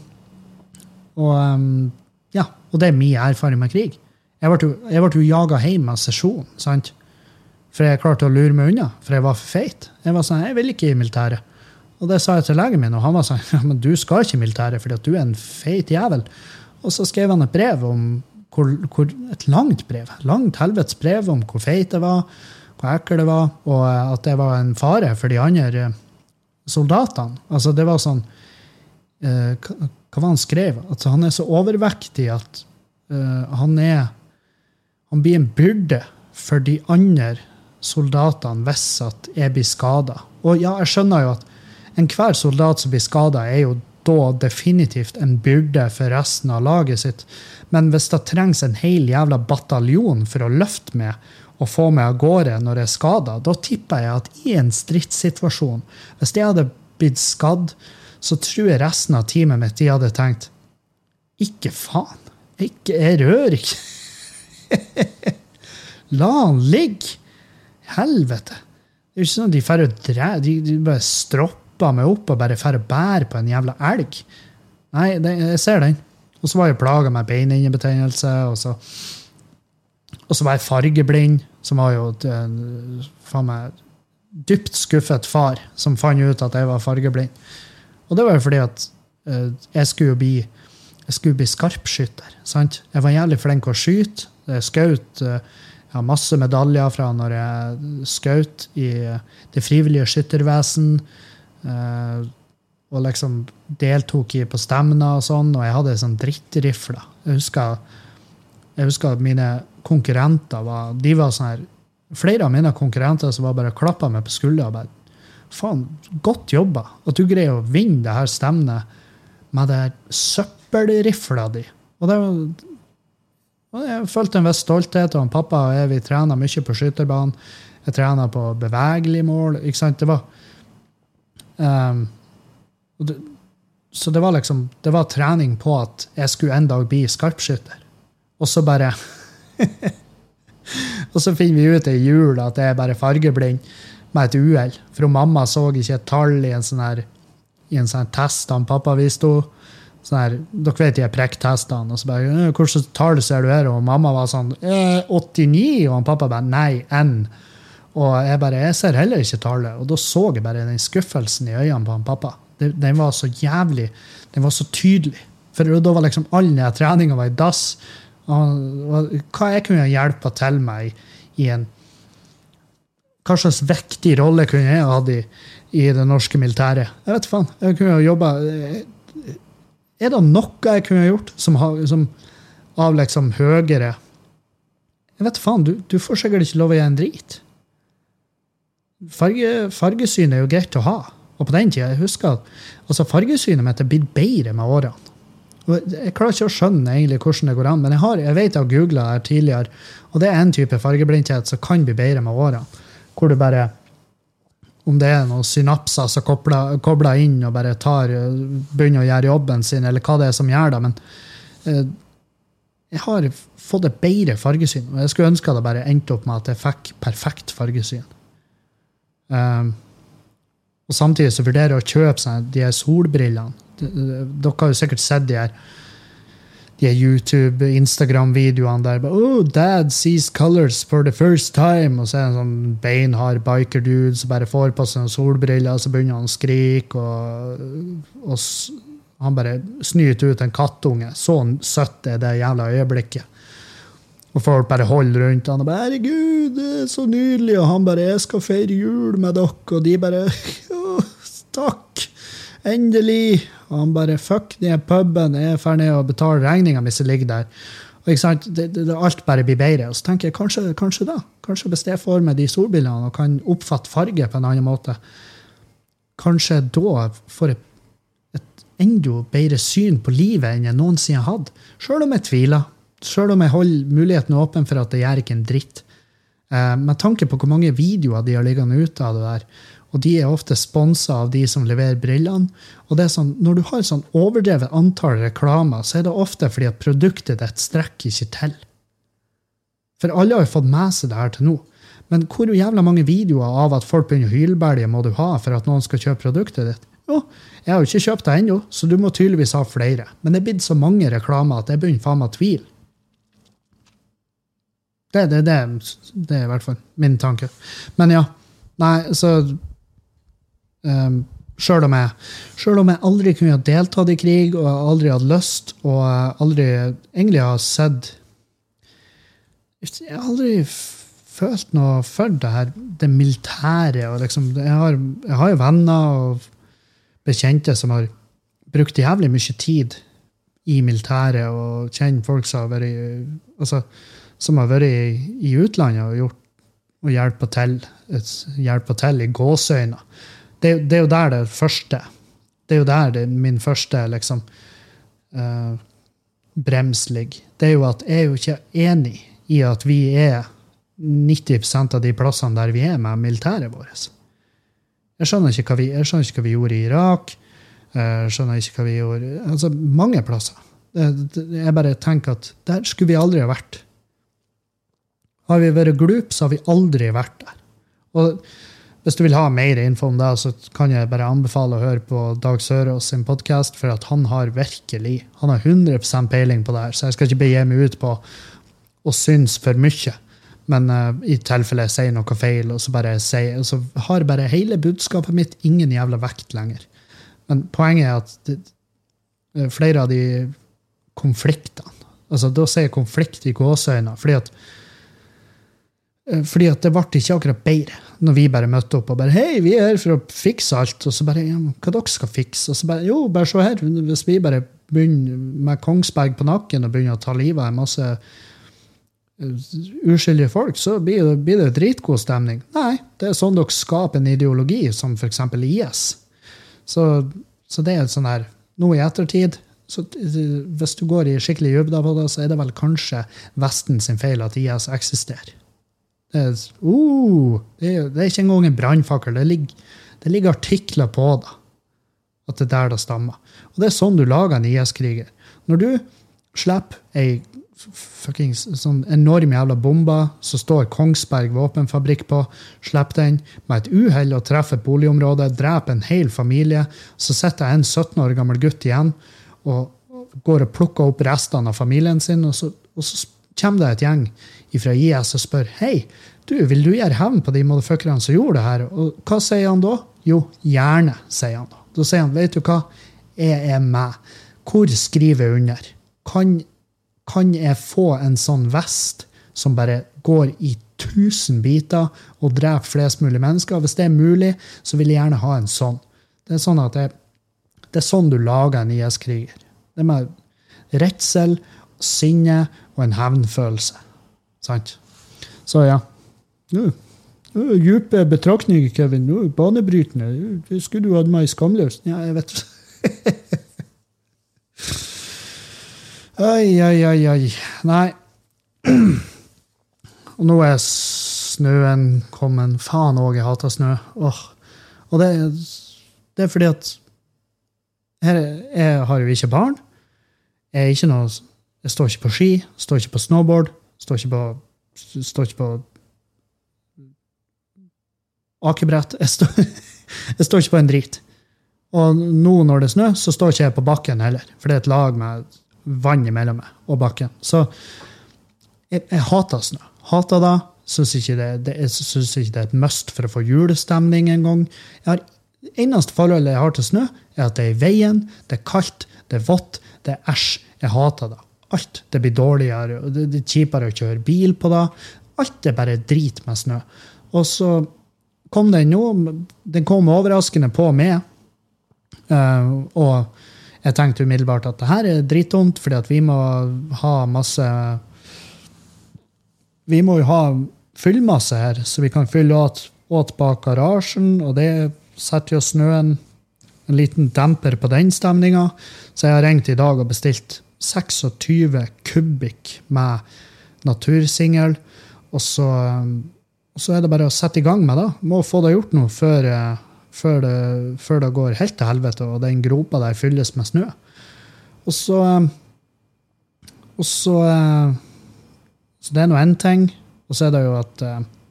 Og ja, og det er min erfaring med krig. Jeg ble jo jaget hjem av sesjon, sant? For jeg klarte å lure meg unna, for jeg var for feit. Jeg var sånn, jeg vil ikke i militæret. Og det sa jeg til legen min, og han var sånn, ja, men du skal ikke i militæret, fordi at du er en feit jævel. Og så skrev han et brev om et langt helvetes brev om hvor feit det var, hvor ekkel det var, og at det var en fare for de andre soldatene. Altså, det var sånn, hva var han skrev? At han så overvektig at han blir en byrde for de andre soldatene hvis at jeg blir skadet. Og ja, jeg skjønner jo at enhver soldat som blir skadet jo da definitivt en byrde for resten av laget sitt. Men hvis det trengs en hel jævla bataljon for å løfte meg og få meg av gårde når jeg er skadet, da tipper jeg at i en stridssituasjon, hvis jeg hadde blitt skadd, så tror jeg resten av teamet mitt de hadde tenkt, ikke faen, jeg rører ikke. La han ligge. Helvete. Det ikke sånn at de bare stropper meg opp og bare færre bær på en jævla elg. Nei, jeg ser den. Og så var jeg plaget med beiningebetennelse, og så var jeg fargeblind, som var jo faen meg dypt skuffet far, som fant ut at jeg var fargeblind. Og det var jo fordi at jeg skulle bli skarpskytter, sant? Jeg var jævlig flink å skyte. Jeg skjøt masse medaljer fra når jeg skjøt i det frivillige skyttervesen, og liksom deltok på stemner og sånn, og jeg hadde sånn drittrifler. Jeg husker at mine konkurrenter de var sånn her, flere av mine konkurrenter som var bare klappet meg på skulderen og bare, faen, godt jobba, at du greier å vinne det her stemnet med det her søppelrifla di. Og jeg følte en viss stolthet, og pappa og jeg, vi trener mye på skytterbanen. Jeg trener på bevegelig mål, ikke sant? Det var så det var liksom, det var trening på at jeg skulle en dag bli skarpskytter. Og så bare og så finner vi ut i jul at jeg bare fargeblind med et uheld. For mamma så ikke et tall i en sånn test han pappa viste henne. Sånn her, dere vet jeg prekktestene, og så bare, hvordan tall ser du her? Og mamma var sånn, 89, og han pappa bare, nei, N. Og jeg ser heller ikke tallet, og da så jeg bare den skuffelsen i øynene på han pappa. Den var så jævlig, den var så tydelig. For da var liksom all den treningen var i dass, og hva jeg kunne hjelpe til meg i en, hva slags vektig rolle kunne jeg ha i det norske militæret? Jeg vet faen, jeg kunne jobbe. Det noe jeg kunne gjort som av liksom høyere? Jeg vet faen, du får sikkert ikke lov å gjøre en drit. Fargesyn jo greit å ha. Og på den tiden, jeg husker at altså, fargesynet mitt blitt bedre med årene. Og jeg klarer ikke å skjønne egentlig hvordan det går an, men jeg vet jeg har googlet her tidligere, og det en type fargeblindhet som kan bli bedre med årene, hvor du bare om det noen synapser som kobler inn og bare begynner å gjøre jobben sin, eller hva det som gjør det, men jeg har fått et bedre fargesyn, og jeg skulle ønske at det bare endte opp med at jeg fikk perfekt fargesyn. Og samtidig så vurderer jeg å kjøpe de her solbrillene. Dere har jo sikkert sett de her YouTube, Instagram-videoene der, dad sees colors for the first time, og så en sånn beinhard biker-dude som bare får på seg solbriller, og så begynner han å skrike, og han bare snyter ut en kattunge. Så søtt det jævla øyeblikket. Og folk bare holder rundt han, og bare, herregud, det så nydelig, og han bare, jeg skal feire jul med dere, og de bare, takk, endelig. Og han bare, fuck, de puben, jeg ferdig å betale regningen hvis jeg ligger der. Og ikke sant, alt bare blir bedre. Og så tenker jeg, kanskje hvis jeg får med de solbrillene og kan oppfatte farge på en annen måte, kanskje da får jeg et enda bedre syn på livet enn jeg noensinne hadde. Selv om jeg tviler. Selv om jeg holder muligheten åpen for at det gjør ikke en dritt. Med tanke på hvor mange videoer de har liggende ute av det der, og de ofte sponset av de som leverer brillene. Og det sånn, når du har sånn overdrevet antall reklamer, så det ofte fordi at produktet ditt strekker ikke til. For alle har jo fått med seg det her til nå. Men hvor jævla mange videoer av at folk begynner hylbælge må du ha for at noen skal kjøpe produktet ditt? Jo, jeg har jo ikke kjøpt det ennå, så du må tydeligvis ha flere. Men det er blitt så mange reklamer at jeg begynner faen meg tvil. Det er i hvert fall min tanke. Men ja, nei, så selv om jeg aldri kunne ha deltatt i krig, og aldri hadde lyst, og aldri egentlig har sett Jeg har aldri følt noe for det her, det militære. Og liksom, jeg har jo venner og bekjente som har brukt jævlig mye tid i militæret, og kjenner folk som har vært, altså, som har vært i utlandet og gjort og hjelper til i gåsøyne. Det er jo der det første. Det er jo der min første liksom, brems ligger. Det er jo at jeg er jo ikke enig i at vi er 90% av de plassene der vi er med militæret vårt. Jeg skjønner ikke hva vi gjorde i Irak. Jeg skjønner ikke hva vi gjorde. Altså, mange plasser. Jeg bare tenker at der skulle vi aldri ha vært. Har vi vært glup, så har vi aldri vært der. Og hvis du vil ha mer info om det, så kan jeg bare anbefale å høre på Dag Sørås sin podcast, for at han har 100% peiling på det her, så jeg skal ikke begi meg ut på å synes for mye. Men i tilfelle jeg sier noe feil, og så har bare hele budskapet mitt ingen jævla vekt lenger. Men poenget er at flere av de konfliktene, altså da sier jeg konflikt i gåsøyne, fordi at det ble ikke akkurat bedre når vi bare møtte opp og bare, hei, vi er her for å fikse alt, og så bare, ja, hva dere skal fikse? Og så bare, jo, bare så her, hvis vi bare begynner med Kongsberg på nakken og begynner å ta livet av en masse uskyldige folk, så blir det dritgod stemning. Nei, det er sånn dere skaper en ideologi, som for eksempel IS. Så det er sånn her, nå i ettertid, så hvis du går i skikkelig jubda på det, så er det vel kanskje Vesten sin feil at IS eksisterer. Det er ikke engang en brandfakkel. Det ligger artikler på det, at det er der det stammer. Og det er sånn du lager en IS-kriger. Når du slipper en fucking sånn enorm jævla bomba, så står Kongsberg våpenfabrikk på, slipper den med et uheld og treffer et boligområde, dreper en hel familie, så setter en 17 år gammel gutt igjen, og går og plukker opp restene av familien sin, og så kommer det et gjeng fra IS og spør, hei, vil du gjøre hevn på de motherfuckerne som gjorde det her? Og hva sier han da? Jo, gjerne, sier han da. Da sier han, vet du hva? Jeg er med. Hvor skriver jeg under? Kan jeg få en sånn vest som bare går i 1000 biter og dreper flest mulig mennesker? Hvis det er mulig, så vil jeg gjerne ha en sånn. Det er sånn at det er sånn du lager en IS-kriger. Det er med redsel, sinne og en hevnfølelse. Sant? Så ja. Djupe betraktninger, Kevin. Banebrytende. Skulle du hatt meg skamløst? Ja, jeg vet. Ai. Nei. Og nå er snøen kommet. Faen også, jeg hater snø. Og det er fordi at jeg har jo ikke barn. Jeg står ikke på ski, står ikke på snowboard, står ikke på akebrett. Jeg står ikke på en drit. Og nå når det er snø, så står ikke jeg på bakken heller, for det er et lag med vann imellom meg og bakken. Så jeg hater snø. Hater det. Synes ikke det er et must for å få julestemning en gang. Eneste forholdet jeg har til snø, er at det er i veien, det er kaldt, det er vått, det er æsj. Jeg hater det. Alt. Det blir dårligere, og det er kjipere å kjøre bil på det. Alt er bare drit med snø. Og så kom den overraskende på meg, og jeg tenkte umiddelbart at det her er drittomt, fordi at vi må jo ha fyllmasse her, så vi kan fylle åt bak garasjen, og det setter jo snøen en liten demper på den stemningen. Så jeg har ringt i dag og bestilt 26 kubikk med natursingel, og så er det bare å sette i gang med det. Må få det gjort noe før det går helt til helvete, og den gropa der fylles med snø. Så det er noe en ting, og så er det jo at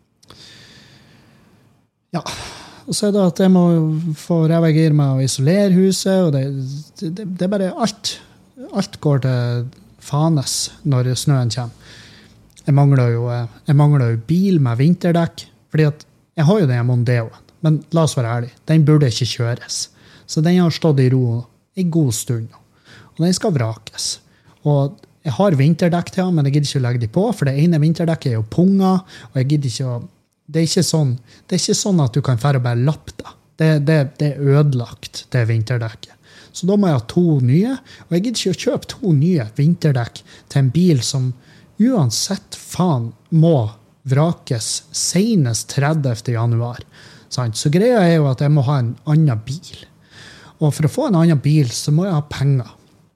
og så er det at jeg må få revagir med å isolere huset, og det er bare alt går til fanes når snøen kommer. Jeg mangler jo bil med vinterdekk, fordi at jeg har jo den Mondeoen, men la oss være ærlig, den burde ikke kjøres. Så den har stått i ro en god stund nå, og den skal vrakes. Og Jeg har vinterdekk til, men jeg gidder ikke å legge de på, for det ene vinterdekket er jo punga, og jeg gidder ikke å... Det er ikke sånn at du kan færre bare lappe det. Det er ødelagt, det vinterdekket. Så da må jeg ha 2 nye, og jeg gidder ikke å kjøpe 2 nye vinterdekk til en bil som uansett faen må vrakes senest 30. januar. Sant? Så greia er jo at jeg må ha en annen bil. Og for å få en annen bil, så må jeg ha penger.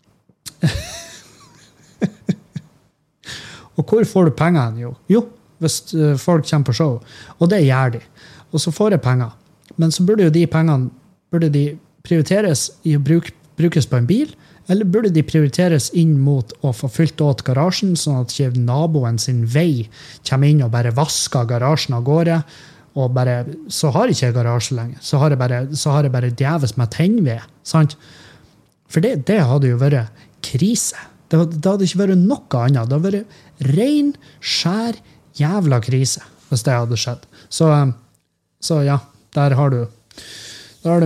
Og hvor får du pengene? Jo, hvis folk kommer på show. Og det gjør de. Og så får jeg penger. Men så burde jo de pengene prioriteres i å brukes på en bil, eller burde de prioriteres inn mot å få fylt åt garasjen, sånn at ikke naboen sin vei kommer inn og bare vasker garasjen av gårde, og bare, så har jeg ikke garasje lenger. Så har jeg bare djeves med tennved, sant? For det hadde jo vært krise. Det hadde ikke vært noe annet. Det hadde vært ren, skjær, jævla krise, hvis det hadde skjedd. Så ja, der har du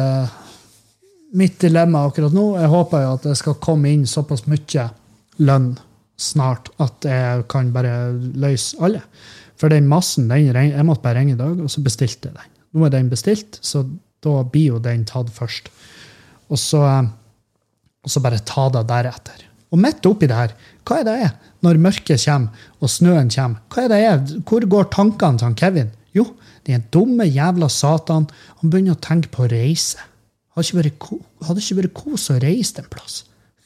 mitt dilemma akkurat nå. Jeg håper jo at det skal komme inn såpass mye lønn snart at jeg kan bare løse alle. For den massen, jeg måtte bare ringe i dag, og så bestilte jeg den. Nå er den bestilt, så da blir jo den tatt først. Og så bare ta det deretter. Og midt oppi det her, hva er det når mørket kommer, og snøen kommer? Hva er det Hvor går tankene til Kevin? Jo, det er en dumme jævla satan. Han begynner å tenke på å reise. Hadde ikke vært kos å reise en plass.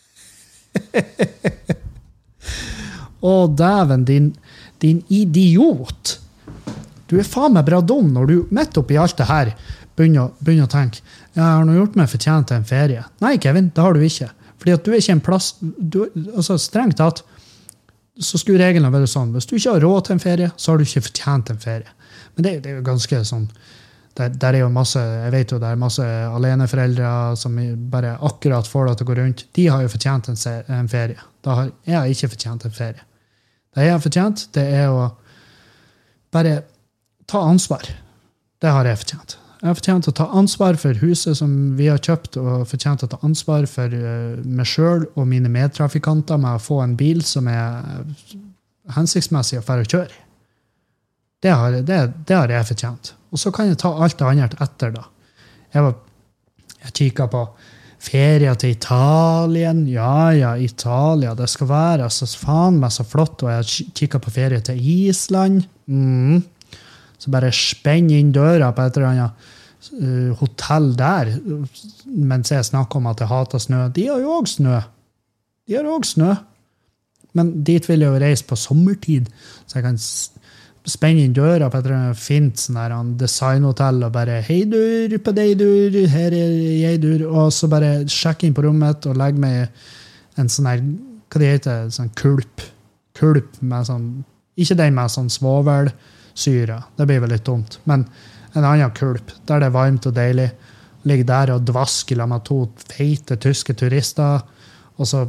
Å, dæven, din idiot. Du er faen meg bra dum når du midt oppi alt det her begynner å tenke, jeg har nå gjort meg fortjent til en ferie. Nei, Kevin, det har du ikke. Fordi at du er ikke en plass, altså strengt tatt, så skulle reglene være sånn, hvis du ikke har råd til en ferie, så har du ikke fortjent en ferie. Men det er jo ganske sånn, der er jo masse, jeg vet jo, det er masse aleneforeldre som bare akkurat får det til å gå rundt. De har jo fortjent en ferie. Jeg har ikke fortjent en ferie. Det jeg har fortjent, det er å bare ta ansvar. Det har jeg fortjent. Jeg har fortjent å ta ansvar for huset som vi har kjøpt, og fortjent å ta ansvar for meg selv og mine medtrafikanter med å få en bil som er hensiktsmessig for å kjøre. Det har jeg fortjent. Og så kan jeg ta alt det andre etter da. Jeg kikket på ferie til Italien. Ja, Italia. Det skal være så faen meg så flott. Og jeg kikket på ferie til Island. Så bare spenn inn døra på et eller annet hotell der. Mens jeg snakker om at jeg hater snø. De har jo også snø. Men dit vil jeg jo reise på sommertid. Så jeg kan spenne inn døra på et eller annet fint sånn der designhotell og bare hei dur på deg dur, her er jeg dur, og så bare sjekke inn på rommet og legge meg en sånn her, hva det heter, sånn kulp med sånn, ikke den med sånn svovelsyre, det blir vel litt dumt, men en annen kulp, der det er varmt og deilig, ligge der og dvaske la med 2 feite tyske turister, og så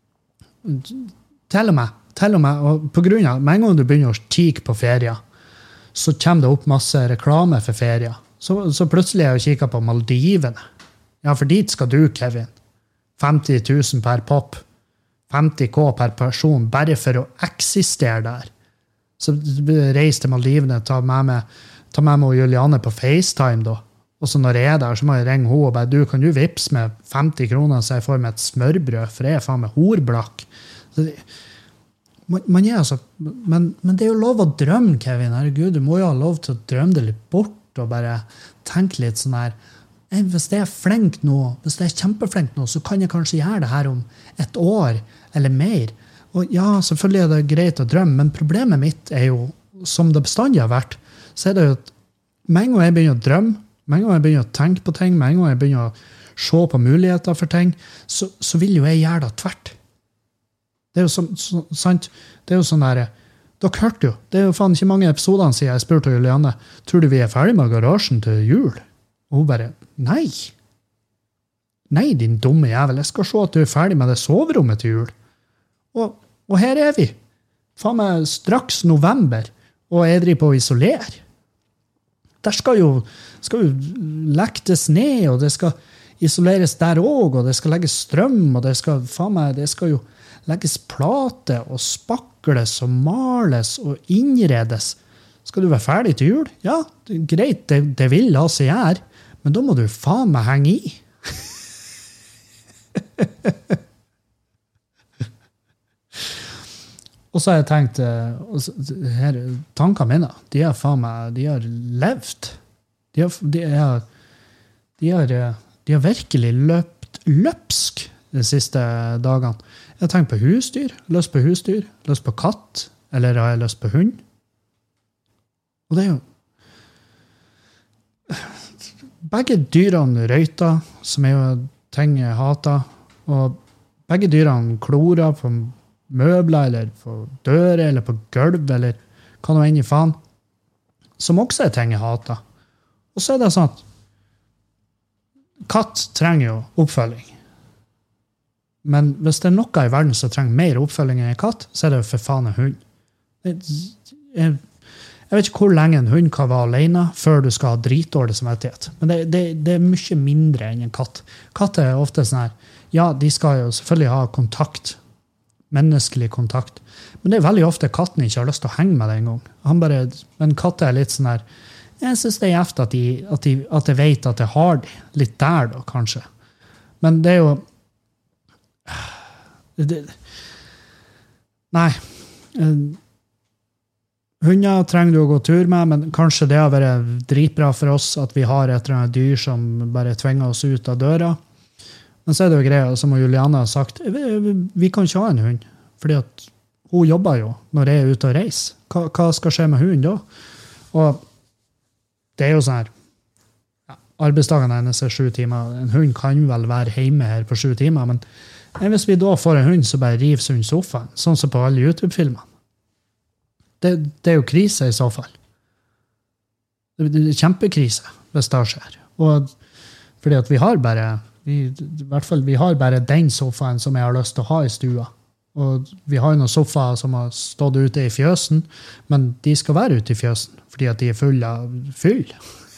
til og med, og på grunn av, med en gang du begynner å kikke på ferier, så kommer det opp masse reklame for ferier. Så plutselig har jeg kikket på Maldivene. Ja, for dit skal du, Kevin. 50 000 per pop. 50K per person, bare for å eksistere der. Så reis til Maldivene, ta med meg Juliane på FaceTime da. Og så når jeg er der, så må jeg ringe henne og bare, du, kan du vippse med 50 kroner så jeg får med et smørbrød, for jeg er faen med horblakk. Man er altså, men det er jo lov å drømme, Kevin. Herregud, du må jo ha lov til å drømme det litt bort og bare tenke litt sånn her. Hvis jeg er flink nå, hvis jeg er kjempeflink nå, så kan jeg kanskje gjøre det her om et år eller mer. Og ja, selvfølgelig er det greit å drømme, men problemet mitt er jo, som det bestandig har vært, så er det jo at med en gang jeg begynner å drømme, med en gang jeg begynner å tenke på ting, med en gang jeg begynner å se på muligheter for ting, så vil jo jeg gjøre det tvert. Det er jo sant. Det er jo sånn der, dere hørte jo, det er jo faen ikke mange episodene siden jeg spurte Juliane, tror du vi er ferdig med garasjen til jul? Og hun bare, nei, din dumme jævel, jeg skal se at du er ferdig med det soverommet til jul. Og her er vi. Faen meg straks november, og jeg driver på å isolere. Der skal jo lektes ned, og det skal isoleres der også, og det skal legges strøm, og det skal jo legges plate og spakles og males og innredes. Skal du være ferdig til jul? Ja, det er greit, det vil la seg gjøre, men da må du faen meg henge i. Og så har jeg tenkt, her, tankene mine, de har faen meg, de har levd. De har virkelig løpt løpsk de siste dagene. Jeg har tenkt på husdyr, lyst på katt, eller har jeg lyst på hund? Og det er jo begge dyrene røyter, som er jo ting jeg hater, og begge dyrene klorer på møbler, eller på dører, eller på gulv, eller hva nå enn i faen, som også er ting jeg hater. Og så er det sånn at katt trenger jo oppfølging. Men hvis det er noe i verden som trenger mer oppfølging enn en katt, så er det jo for faen en hund. Jeg vet ikke hvor lenge en hund kan være alene før du skal ha dritdårlig samvittighet. Men det er mye mindre enn en katt. Katt er ofte sånn her, ja, de skal jo selvfølgelig ha kontakt, menneskelig kontakt. Men det er veldig ofte katten ikke har lyst til å henge med det en gang. Men katt er litt sånn her, jeg synes det er gjevt at jeg vet at jeg har de litt der da, kanskje. Men det er jo nei. Hunder trenger du å gå tur med, men kanskje det har vært dritbra for oss at vi har et eller annet dyr som bare tvinger oss ut av døra. Men så er det jo greia, som Juliane har sagt, vi kan ikke ha en hund, fordi at hun jobber jo når jeg er ute og reiser. Hva skal skje med hunden da? Og det er jo sånn her, arbeidsdagene hennes er 7 timer, en hund kan vel være hjemme her på 7 timer, men hvis vi da får en hund, så bare rives hun sofaen, sånn som på alle YouTube-filmene. Det er jo krise i så fall. Det er kjempekrise hvis det skjer. Og fordi at vi har bare den sofaen som jeg har lyst til å ha i stua. Og vi har noen sofaer som har stått ute i fjøsen, men de skal være ute i fjøsen, fordi at de er fulle av fyll.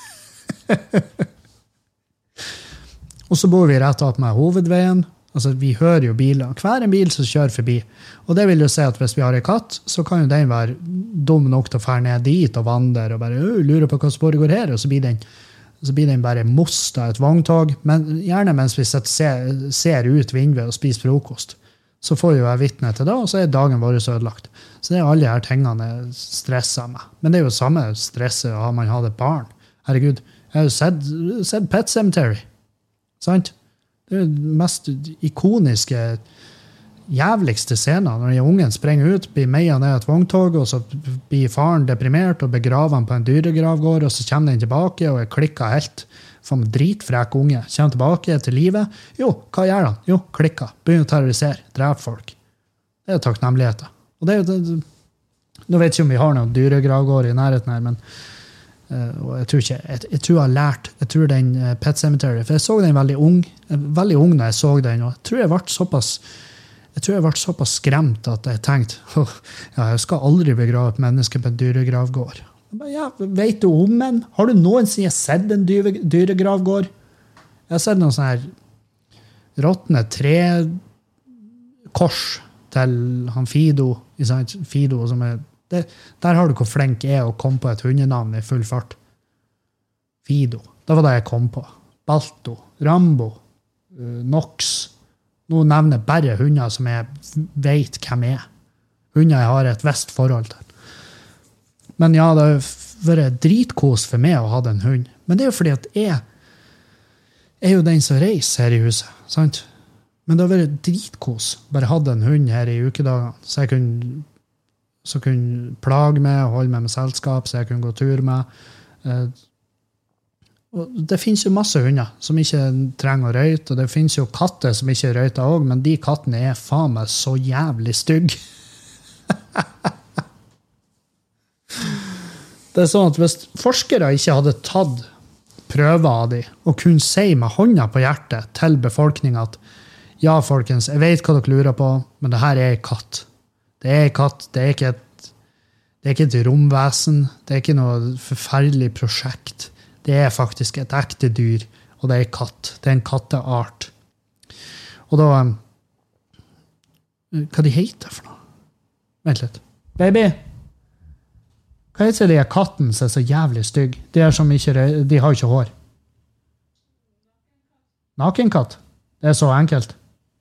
Og så bor vi rett opp med hovedveien. Altså, vi hører jo biler. Hver en bil som kjører forbi. Og det vil jo si at hvis vi har en katt, så kan jo den være dum nok til å fære ned dit og vandre og bare lurer på hva spåret går her, og så blir den bare most av et vogntog. Men gjerne mens vi ser ut vinduet og spiser frokost, så får vi jo være vitne til det, og så er dagen vår ødelagt. Så det er alle her tingene jeg stresser med. Men det er jo samme stresset å ha man hatt et barn. Herregud, jeg har jo sett Pet Sematary. Sant? Det er jo mest ikoniske, jævligste scener. Når ungen sprenger ut, blir meia ned et vogntog, og så blir faren deprimert og begraver han på en dyregravgård, og så kommer den tilbake og er klikket helt. Får med dritfrek unge. Kommer tilbake til livet. Jo, hva gjør han? Jo, klikket. Begynner å terrorisere. Dreper folk. Det er takknemligheter. Og det er jo nå vet jeg ikke om vi har noen dyregravgård i nærheten her, men og jeg tror jeg tror den Pet Sematary, for jeg så den veldig ung når jeg så den, og jeg tror jeg ble såpass skremt at jeg tenkte, jeg skal aldri begrave et menneske på en dyregravgård. Ja, vet du om den? Har du noensinne sett en dyregravgård? Jeg har sett noen sånne her råtne trekors til han Fido, som er der har du hvor flink jeg er å komme på et hundenavn i full fart. Fido. Det var det jeg kom på. Balto, Rambo, Nox. Nå nevner jeg bare hunder som jeg vet hvem er. Hunder jeg har et visst forhold til. Men ja, det har vært dritkos for meg å ha en hund. Men det er jo fordi at jeg er jo den som reiser her i huset. Sant? Men det har vært dritkos. Bare hadde en hund her i ukedagene, så jeg kunne plage meg og holde meg med selskap, så jeg kunne gå tur med. Og det finnes jo masse hunder som ikke trenger å røyte, og det finnes jo katter som ikke røyter også, men de kattene er faen meg så jævlig stygg. Det er sånn at hvis forskere ikke hadde tatt prøver av de, og kunne si med hånda på hjertet til befolkningen at ja, folkens, jeg vet hva dere lurer på, men det her er en katt. Det er en katt, det er ikke et romvesen, det er ikke noe forferdelig prosjekt. Det er faktisk et ekte dyr, og det er katt. Det er en katteart. Og da hva de heter for noe? Vent litt. Baby! Hva heter de katten som er så jævlig stygg? De har ikke hår. Nakenkatt? Det er så enkelt.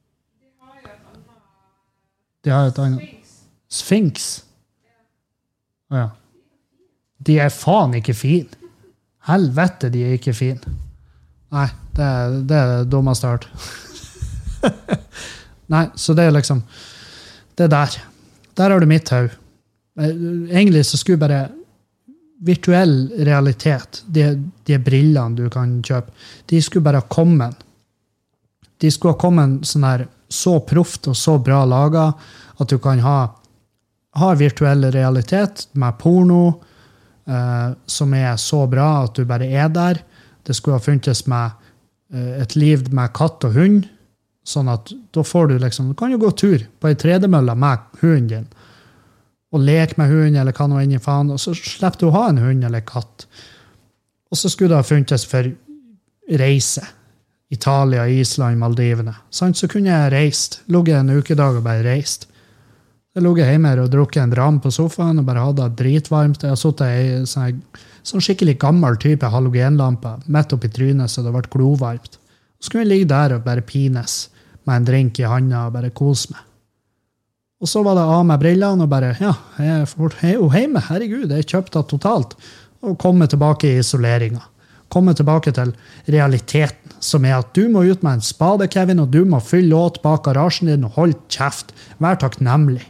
De har et annet. Sphinx? Ja. De er faen ikke fin. Helvete, de er ikke fin. Nei, det er det dummeste jeg har hørt. Nei, så det er liksom det er der. Der har du mitt hau. Egentlig så skulle bare virtuell realitet, de brillene du kan kjøpe, de skulle bare ha kommet. De skulle ha kommet sånn her så proft og så bra laget at du kan ha virtuell realitet med porno som er så bra at du bare er der. Det skulle ha funtes med et liv med katt og hund, sånn at da får du liksom, du kan jo gå tur på en tredemølle med hunden din, og leke med hunden, eller hva noe inni faen, og så slipper du å ha en hund eller katt. Og så skulle det ha funtes for reise. Italia, Island, Maldivene. Så kunne jeg reist, ligget en ukedag og bare reist. Jeg ligget hjemme og drukket en dram på sofaen og bare hadde det dritvarmt. Jeg har suttet i sånn skikkelig gammel type halogenlampe midt opp i trynet, så det ble glovarmt. Så kunne jeg ligge der og bare pines med en drink i handa og bare kose meg. Og så var det av med brillene og bare, ja, jeg er jo hjemme, herregud, jeg kjøpte det totalt. Og komme tilbake i isoleringen. Komme tilbake til realiteten, som er at du må ut med en spade, Kevin, og du må fylle låt bak garasjen din og holde kjeft. Vær takknemlig.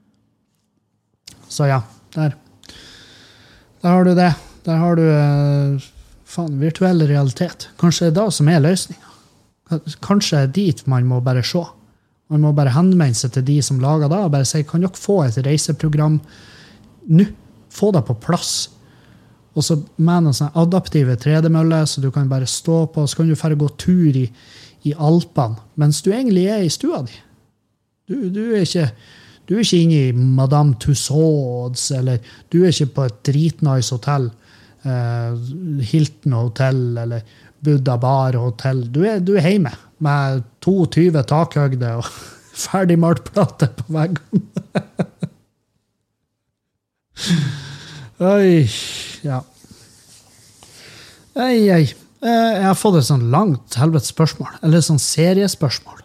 Så ja, der har du det. Der har du virtuell realitet. Kanskje det er det som er løsningen. Kanskje det er dit man må bare se. Man må bare henvende seg til de som lager det, og bare si, kan dere få et reiseprogram nå? Få det på plass. Og så med noen sånne adaptive tredemøller, så du kan bare stå på, så kan du bare gå tur i Alpene, mens du egentlig er i stua di. Du er ikke inne i Madame Tussauds, eller du er ikke på et dritnice hotell, Hilton Hotel, eller Buddha Bar Hotel. Du er hjemme med 22 takhøgde og ferdig maltplate på veggen. Oi, ja. Jeg har fått et sånn langt helvetes spørsmål, eller et sånn seriespørsmål.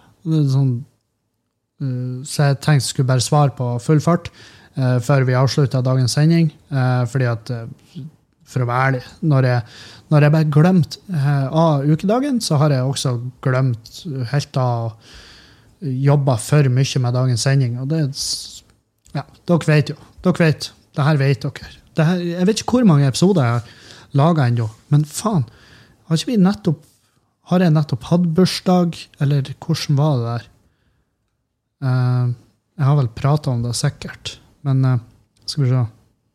Så jeg tenkte jeg skulle bare svare på full fart før vi avslutter dagens sending, fordi at for å være ærlig, når jeg bare glemte av ukedagen, så har jeg også glemt helt av jobba for mye med dagens sending, og det, ja, dere vet jo, det her vet dere. Jeg vet ikke hvor mange episoder jeg har laget ennå, men faen, har jeg nettopp hatt bursdag, eller hvordan var det der? Jeg har vel pratet om det sikkert, men skal vi se.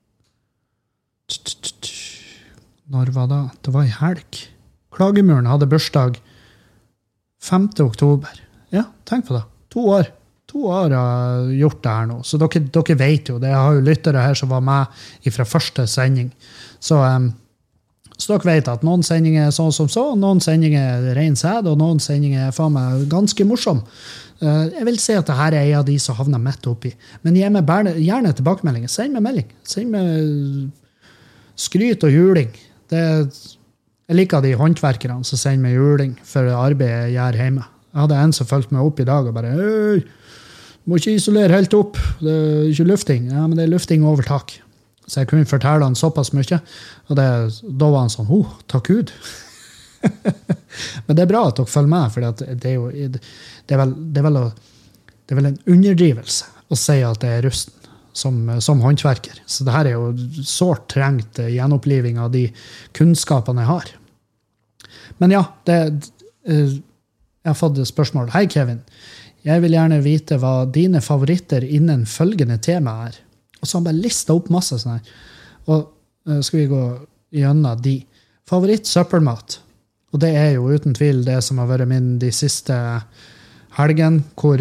Når var det? Det var i helg. Klagemuren hadde bursdag 5. oktober. Ja, tenk på det. 2 år. 2 år har gjort det her nå. Så dere vet jo, det har jo lyttere her som var med fra første sending. Så dere vet at noen sendinger er sånn som så, noen sendinger er ren sæd, og noen sendinger er faen meg ganske morsom. Jeg vil si at dette er en av de som havner midt oppi. Men gi meg gjerne tilbakemeldinger. Send meg melding. Send meg skryt og juling. Jeg liker de håndverkerne som sender meg juling for arbeidet jeg gjør hjemme. Jeg hadde en som følte meg opp i dag og bare, du må ikke isolere helt opp, det er ikke lufting. Ja, men det er lufting over tak. Så jeg kunne fortelle han såpass mye, og da var han sånn, takk Gud. Men det er bra at dere følger med, for det er vel en underdrivelse å si at det er rusten som håndverker. Så det her er jo sårt trengt gjenoppliving av de kunnskapene jeg har. Men ja, jeg har fått et spørsmål. Hei Kevin, jeg vil gjerne vite hva dine favoritter innen følgende tema er. Og så har han bare listet opp masse sånne her. Og skal vi gå gjennom de. Favoritt søppelmat. Og det er jo uten tvil det som har vært min de siste helgen, hvor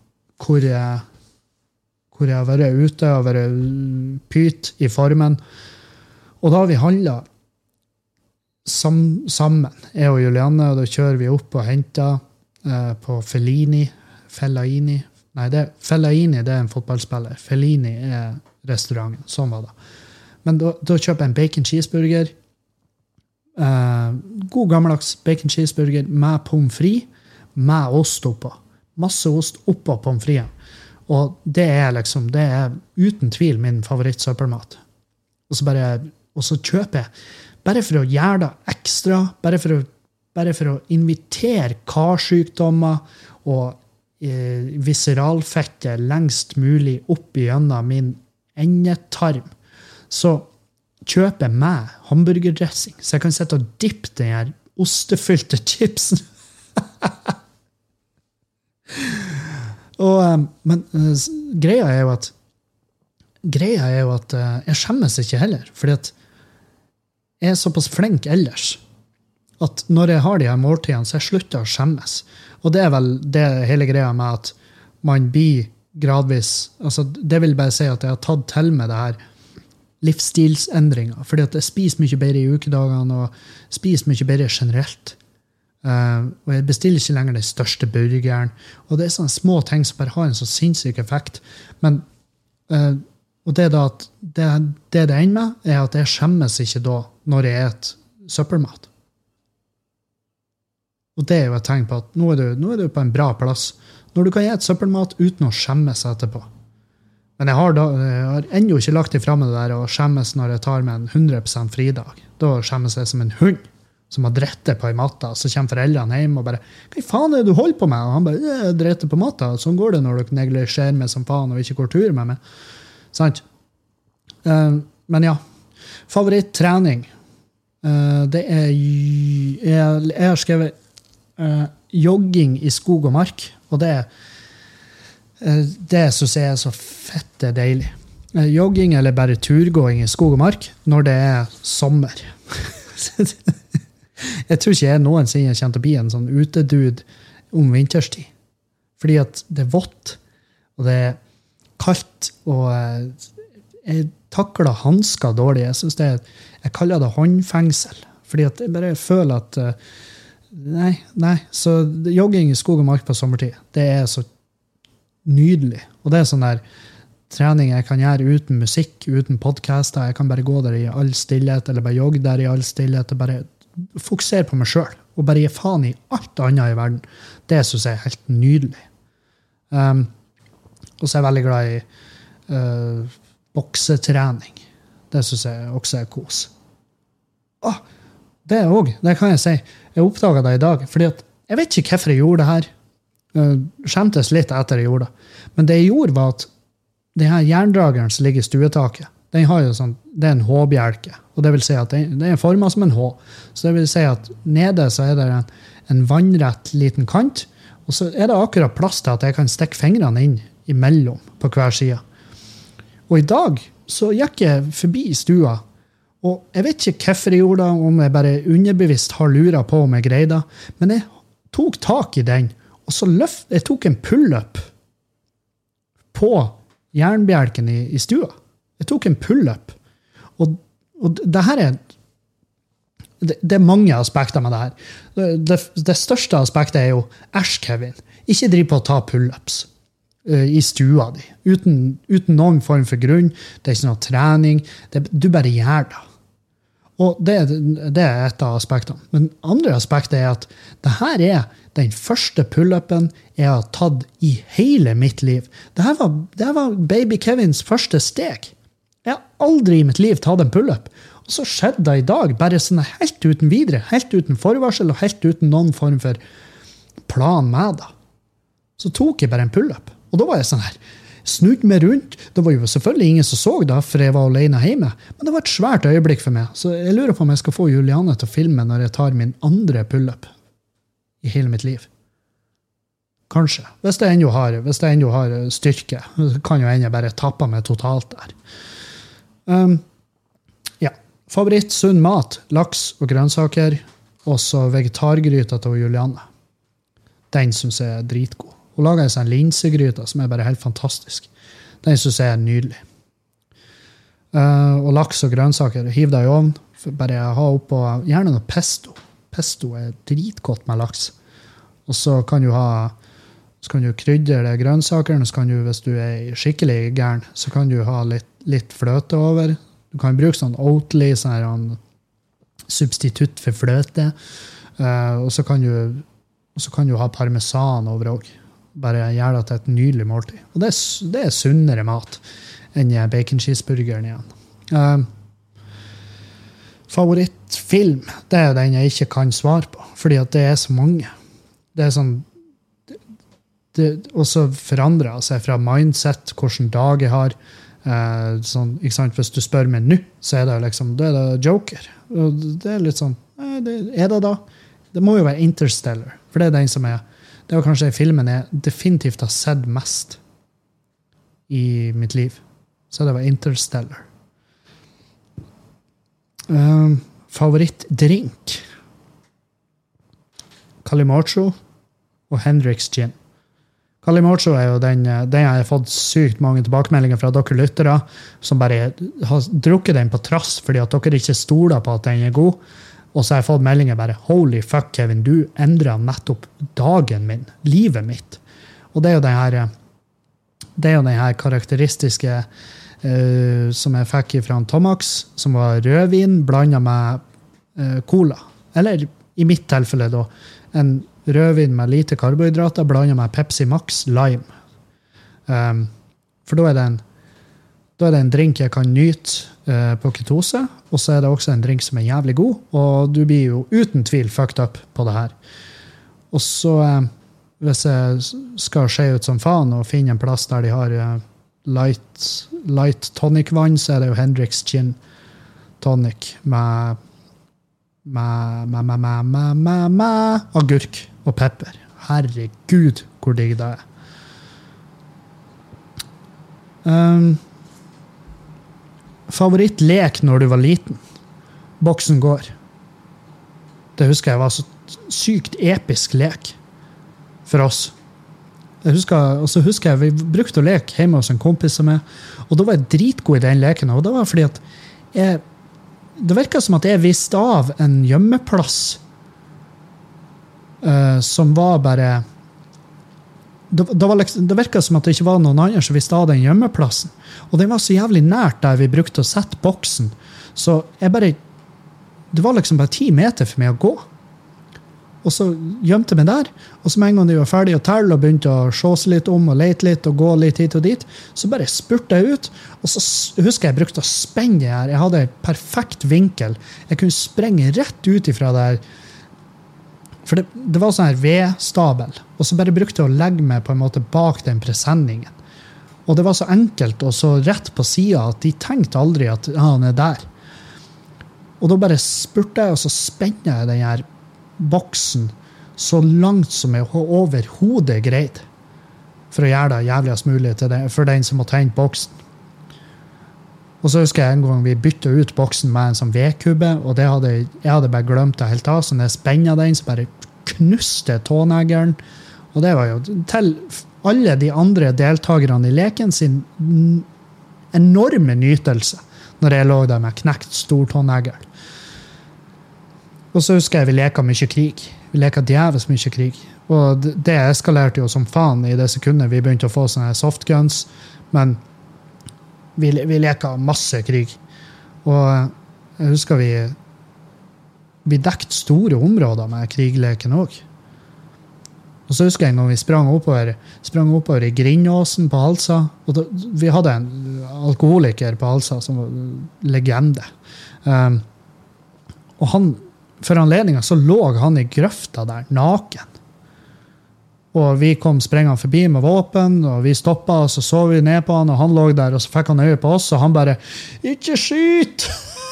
jeg har vært ute og vært pyt i formen. Og da har vi handlet sammen, jeg og Julianne, og da kjører vi opp og henter på Fellaini. Nei, Fellaini det en fotballspiller. Fellini restauranten. Sånn var det. Men da kjøper jeg en bacon cheeseburger. God gammeldags bacon cheeseburger med pommes frites, med ost oppå. Masse ost oppå pommes fritesen. Og det er uten tvil min favorittsøppelmat. Og så kjøper jeg, bare for å gjøre det ekstra, bare for å invitere karsykdommer og visceralfettet lengst mulig opp igjennom min endetarm, så kjøper jeg meg hamburgerdressing, så jeg kan sette og dippe den her ostefylte chipsen. Men greia er jo at jeg skjemmes ikke heller, fordi at jeg er såpass flink ellers at når jeg har de her måltidene, så jeg slutter å skjemmes. Og det er vel det hele greia med at man blir gradvis, altså det vil bare si at jeg har tatt til med det her livsstilsendringer, fordi at jeg spiser mye bedre i ukedagene og spiser mye bedre generelt. Og jeg bestiller ikke lenger den største burgeren, og det er sånne små ting som bare har en så sinnssyk effekt. Men og det er da at det ender med er at jeg skjemmes ikke da når jeg et søppelmat. Og det er jo et tegn på at nå er du på en bra plass når du kan gi et søppelmat uten å skjemmes etterpå. Men jeg har ennå ikke lagt ifra meg det der å skjemmes når jeg tar med en 100% fridag. Da skjemmes jeg som en hund som har drettet på en matta, så kommer foreldrene hjem og bare, hva faen er det du holder på med? Og han bare, jeg drettet på matta. Sånn går det når du negligerer meg som faen og ikke går tur med meg. Sant? Men ja, favorittrening. Det jeg har skrevet jogging i skog og mark, og det synes jeg er så fette deilig. Jogging eller bare turgåing i skog og mark når det er sommer. Jeg tror ikke jeg noensinne kommer til å bli en sånn utedud om vinterstid. Fordi at det er vått, og det er kaldt, og jeg takler hansker dårlig. Jeg synes jeg kaller det håndfengsel. Fordi at jeg bare føler at nei, så jogging i skog og mark på sommertid, det er så nydelig. Og det er sånn der trening jeg kan gjøre uten musikk, uten podcaster. Jeg kan bare gå der i all stillhet, eller bare jogge der i all stillhet, og bare fokusere på meg selv, og bare gi faen i alt annet i verden. Det synes jeg er helt nydelig. Og så er jeg veldig glad i boksetrening. Det synes jeg også er kos. Det kan jeg si. Jeg oppdaget det i dag, fordi at jeg vet ikke hvorfor jeg gjorde det her. Skjemtes litt etter jeg gjorde det. Men det jeg gjorde var at den her jerndrageren som ligger i stuetaket, den har jo sånn, det er en H-bjelke, og det vil si at den er formet som en H. Så det vil si at nede så er det en vannrett liten kant, og så er det akkurat plass til at jeg kan stikke fingrene inn imellom på hver side. Og i dag så gikk jeg forbi stua, og jeg vet ikke hvorfor jeg gjorde det, om jeg bare underbevisst har luret på om jeg greide, men jeg tok tak i den, og så jeg tok en pull-up på jernbjelken i stua. Jeg tok en pull-up, og det her det er mange aspekter med det her. Det største aspektet er jo, Kevin, ikke driv på å ta pull-ups i stua di, uten noen form for grunn. Det er ikke noe trening, du bare gjør det. Og det er et av aspektene. Men andre aspektet er at det her er den første pull-upen jeg har tatt i hele mitt liv. Det her var baby Kevins første steg. Jeg har aldri i mitt liv tatt en pull-up. Og så skjedde det i dag, bare sånn helt uten videre, helt uten forvarsel og helt uten noen form for plan med det. Så tok jeg bare en pull-up. Og da var jeg sånn her, snudd meg rundt. Det var jo selvfølgelig ingen som så det, for jeg var alene hjemme. Men det var et svært øyeblikk for meg. Så jeg lurer på om jeg skal få Julianne til å filme når jeg tar min andre pull-up i hele mitt liv. Kanskje. Hvis jeg ennå har styrke, kan jo ennå bare tappe meg totalt der. Ja. Favoritt, sunn mat, laks og grønnsaker, og så vegetargryta til Julianne. Den synes jeg er dritgod. Hun lager en sånn linsegryta som er bare helt fantastisk. Den synes jeg er nydelig. Og laks og grønnsaker, hiv det i ovn. Bare ha oppå, gjerne noe pesto. Pesto dritgodt med laks. Og så kan du krydre det grønnsakerne, så kan du, hvis du skikkelig gæren, så kan du ha litt fløte over. Du kan bruke sånn Oatly, sånn substitutt for fløte. Og så kan du ha parmesan over også. Bare gjøre det til et nydelig måltid. Og det sunnere mat enn bacon cheeseburgeren igjen. Favorittfilm, det den jeg ikke kan svare på, fordi at det så mange. Det sånn, det også forandrer seg fra mindset, hvordan dag jeg har. Sånn, ikke sant? Hvis du spør meg nå, så det liksom, da det Joker. Og det litt sånn, det da? Det må jo være Interstellar, for det den som det var kanskje filmen jeg definitivt har sett mest i mitt liv. Så det var Interstellar. Favorittdrink? Calimocho og Hendrix Gin. Calimocho jo den jeg har fått sykt mange tilbakemeldinger fra dere lyttere, som bare har drukket den på trass, fordi at dere ikke stoler på at den god. Og så har jeg fått meldinger bare, holy fuck, Kevin, du endret nettopp dagen min, livet mitt. Og det jo den her karakteristiske som jeg fikk fra Tomax, som var rødvin blandet med cola. Eller i mitt tilfelle da, en rødvin med lite karbohydrater blandet med Pepsi Max Lime. For da det en drink jeg kan nyte på ketose, og så det også en drink som jævlig god, og du blir jo uten tvil fucked up på det her. Og så, hvis jeg skal se ut som faen og finne en plass der de har light tonic-vann, så det jo Hendrix Gin Tonic med agurk og pepper. Herregud, hvor digg det Favorittlek når du var liten? Boksen går. Det husker jeg var så sykt episk lek for oss. Og så husker jeg vi brukte å leke hjemme hos en kompis som og da var jeg dritgod i den leken, og det var fordi at det virket som at jeg visste av en gjemmeplass som var bare det virket som at det ikke var noen andre som visste av den gjemmeplassen. Og den var så jævlig nært der vi brukte å sette boksen. Så det var liksom bare 10 meter for meg å gå. Og så gjemte jeg meg der. Og så med en gang de var ferdig å telle og begynte å se seg litt om og lete litt og gå litt hit og dit, så bare spurte jeg ut. Og så husker jeg brukte å spenne her. Jeg hadde en perfekt vinkel. Jeg kunne sprenge rett ut ifra der. For det var sånn her vedstabel, og så bare brukte jeg å legge meg på en måte bak den presenningen. Og det var så enkelt og så rett på siden at de tenkte aldri at han der. Og da bare spurte jeg, og så spente jeg den her boksen så langt som jeg overhodet greide for å gjøre det jævligast mulig til det, for den som måtte hente boksen. Og så husker jeg en gang vi bytte ut boksen med en sånn vedkubbe, og jeg hadde bare glemt det helt av, så når jeg spennet den, så bare knuste tånegeren. Og det var jo til alle de andre deltakerne i leken sin enorme nytelse, når jeg lå der med knekt stortånegel. Og så husker jeg vi leket mye krig. Vi leket djævels mye krig. Og det eskalerte jo som faen i det sekundet vi begynte å få sånne softguns, men vi leka masse krig. Og jeg husker vi dekket store områder med krigleken også. Og så husker jeg en gang vi sprang oppover i Grindåsen på Halsa, og vi hadde en alkoholiker på Halsa som var legende. Og for anledningen så lå han i grøfta der, naken. Og vi kom sprengende forbi med våpen, og vi stoppet, og så vi ned på han, og han lå der, og så fikk han øye på oss, og han bare, ikke skyt!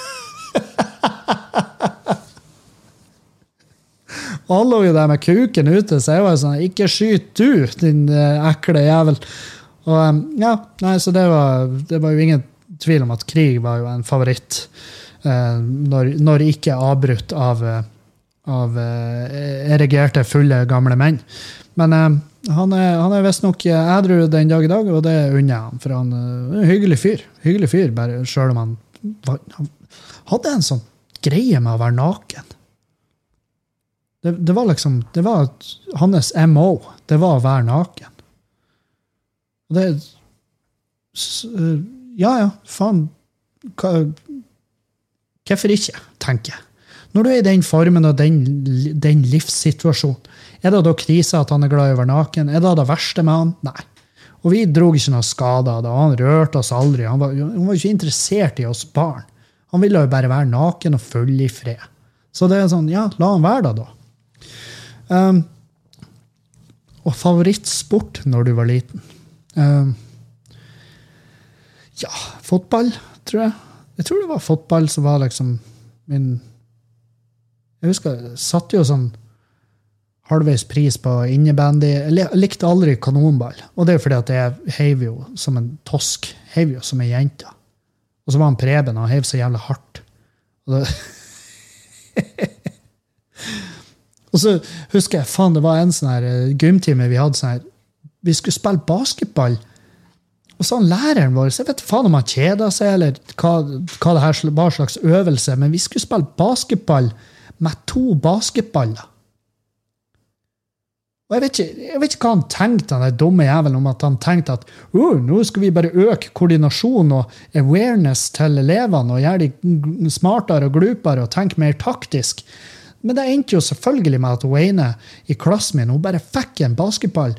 Og han lå jo der med kuken ute, så jeg var sånn, ikke skyt du, din ekle jævel. Og ja, nei, så det var jo ingen tvil om at krig var jo en favoritt, når ikke avbrutt av erigerte fulle gamle menn. Men han er visst nok edru den dag i dag, og det unner han, for han er en hyggelig fyr, bare selv om han hadde en sånn greie med å være naken. Det var liksom, det var hans MO, det var å være naken. Og det, faen, hvorfor ikke, tenker jeg. Når du er i den formen og den livssituasjonen, er det da krise at han er glad i å være naken? Er det det verste med han? Nei. Og vi drog ikke noe skade av det, og han rørte oss aldri. Han var ikke interessert i oss barn. Han ville jo bare være naken og følge i fred. Så det er sånn, ja, la han være det da. Og favorittsport når du var liten? Ja, fotball, tror jeg. Jeg tror det var fotball som var liksom min... Jeg husker, jeg satt jo sånn halvveis pris på innebandy. Jeg likte aldri kanonball. Og det er fordi at jeg heiv jo som en tosk. Heiv jo som en jente. Og så var han Preben, og han heiv så jævlig hardt. Og så husker jeg, faen, det var en sånn her gymtime vi hadde sånn her. Vi skulle spille basketball. Og så han læreren vår, så jeg vet faen om han kjeda seg, eller hva det her var slags øvelse, men vi skulle spille basketball med 2 basketballer. Og jeg vet ikke hva han tenkte, den dumme jævelen, om at han tenkte at nå skal vi bare øke koordinasjon og awareness til elevene og gjøre de smartere og glupere og tenke mer taktisk. Men det endte jo selvfølgelig med at Wayne i klassen min, hun bare fikk en basketball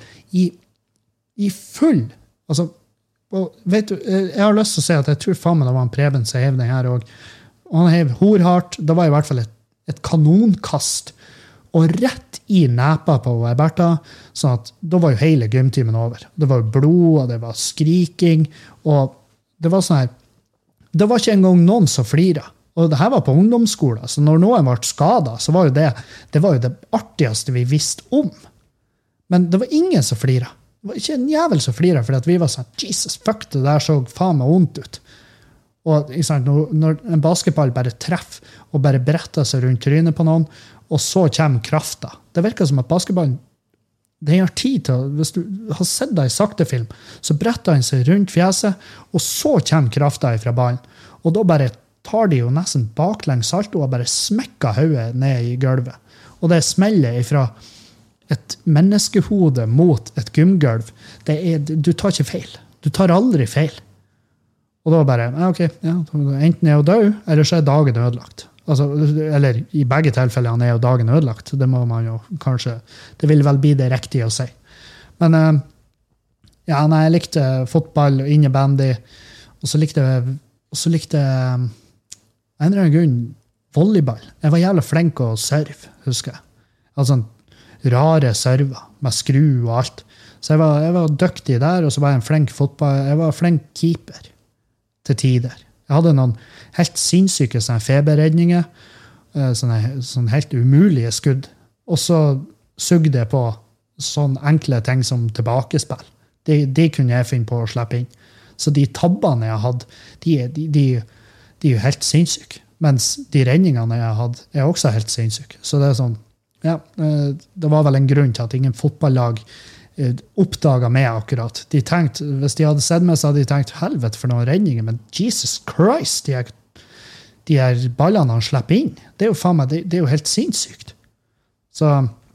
i full. Altså, og vet du, jeg har lyst til å si at jeg tror faen meg det var en Preben som hev den her, og han hev horhardt. Det var i hvert fall et kanonkast og rett i nepa på Bertha, sånn at da var jo hele gymtimen over. Det var jo blod, og det var skriking, og det var sånn her, det var ikke engang noen som flira. Og det her var på ungdomsskolen, så når noen ble skadet, så var jo det var jo det artigste vi visste om. Men det var ingen som flira. Det var ikke en jævel som flira, for vi var sånn, Jesus, fuck, det der så faen meg ondt ut. Og når en basketball bare treffer og bare bretter seg rundt trynet på noen, og så kommer krafta. Det virker som at basketballen, den har tid til, hvis du har sett det i saktefilm, så bretter den seg rundt fjeset, og så kommer krafta fra ballen. Og da bare tar de jo nesten baklengs salto og bare smekker hodet ned i gulvet. Og det smeller ifra et menneskehode mot et gymgulv. Du tar ikke feil. Du tar aldri feil. Og da bare, ok, ja, enten er jeg død, eller så er dagen ødelagt. Altså, eller i begge tilfeller han er jo dagen ødelagt. Det må man jo kanskje, det vil vel bli det riktige å si. Men ja, nei, jeg likte fotball og innebandy, og så likte jeg en eller annen grunn volleyball. Jeg var jævlig flink å serve, husker jeg. Altså sånn rare server med skru og alt. Så jeg var dyktig der, og så var jeg en flink jeg var flink keeper til tider. Jeg hadde noen helt sinnssyke feberredninger, sånne helt umulige skudd. Og så sugde jeg på sånne enkle ting som tilbakespill. De kunne jeg finne på å slippe inn. Så de tabbene jeg hadde, de er jo helt sinnssyke. Mens de redningene jeg hadde, er også helt sinnssyke. Så det er sånn, ja, det var vel en grunn til at ingen fotballag oppdaget meg akkurat. De tenkte, hvis de hadde sett meg, så hadde de tenkt, helvete for noen redninger, men Jesus Christ, de her ballene han slipper inn, det er jo faen meg, det er jo helt sinnssykt. Så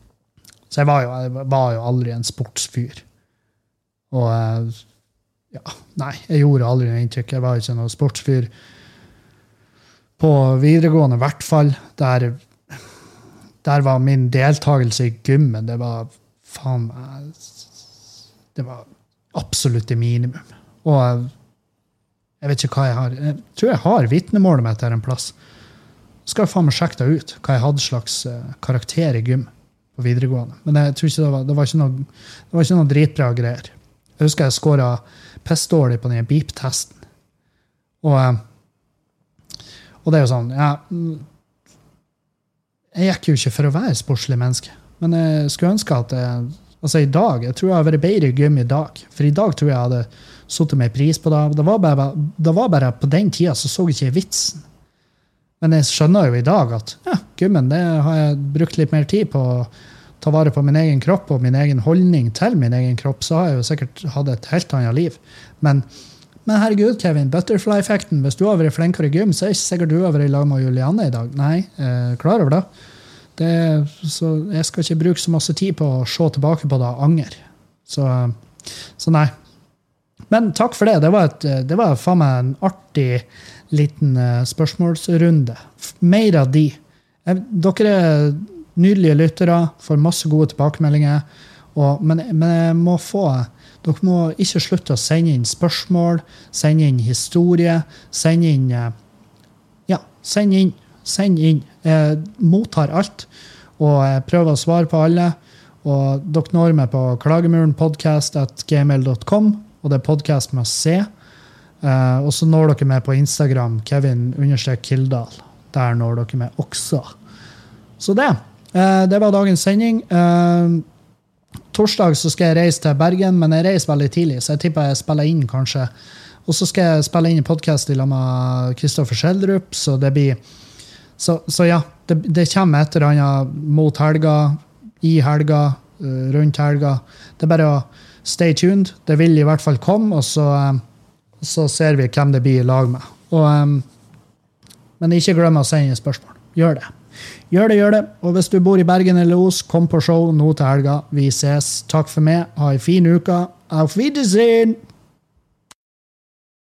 jeg var jo aldri en sportsfyr. Og ja, nei, jeg gjorde aldri noe inntrykk. Jeg var ikke noen sportsfyr. På videregående, i hvert fall, der var min deltagelse i gymmen, det var faen meg, det var absolutt det minimum. Og jeg vet ikke hva jeg har. Jeg tror jeg har vitnemålet mitt her en plass. Skal jeg faen meg sjekke det ut, hva jeg hadde slags karakter i gym på videregående. Men jeg tror ikke det var ikke noe dritbra greier. Jeg husker jeg skåret pestdårlig på den beep-testen. Og det er jo sånn, ja, jeg gikk jo ikke for å være sportslig menneske. Men jeg skulle ønske at altså i dag, jeg tror jeg har vært bedre i gym i dag. For i dag tror jeg hadde satt meg pris på det. Det var bare på den tiden så ikke jeg vitsen. Men jeg skjønner jo i dag at ja, gymmen, det har jeg brukt litt mer tid på å ta vare på min egen kropp og min egen holdning til min egen kropp, så har jeg jo sikkert hatt et helt annet liv. Men herregud, Kevin, butterfly-effekten, hvis du har vært flinkere i gym, så er ikke sikkert du har vært i lag med Julianne i dag. Nei, klar over det. Så jeg skal ikke bruke så masse tid på å se tilbake på det og anger. Så nei. Men takk for det. Det var faen meg en artig liten spørsmålsrunde. Mer av de. Dere er nydelige lyttere, får masse gode tilbakemeldinger, men jeg må dere må ikke slutte å sende inn spørsmål, sende inn historie, send inn. Jeg mottar alt, og jeg prøver å svare på alle, og dere når meg på klagemurenpodcast@gmail.com, og det er podcast med C, og så når dere meg på Instagram, Kevin_Kildahl. Der når dere meg også. Så det var dagens sending. Torsdag så skal jeg reise til Bergen, men jeg reiser veldig tidlig, så jeg tipper jeg spiller inn kanskje. Og så skal jeg spille inn en podcast i lag med Kristoffer Schjelderup, så det blir så ja, det kommer et eller annet mot helga, i helga, rundt helga. Det er bare å stay tuned. Det vil i hvert fall komme, og så ser vi hvem det blir i lag med. Men ikke glem å sende spørsmål. Gjør det. Gjør det. Og hvis du bor i Bergen eller Os, kom på show nå til helga. Vi ses. Takk for meg. Ha en fin uke. Auf Wiedersehen!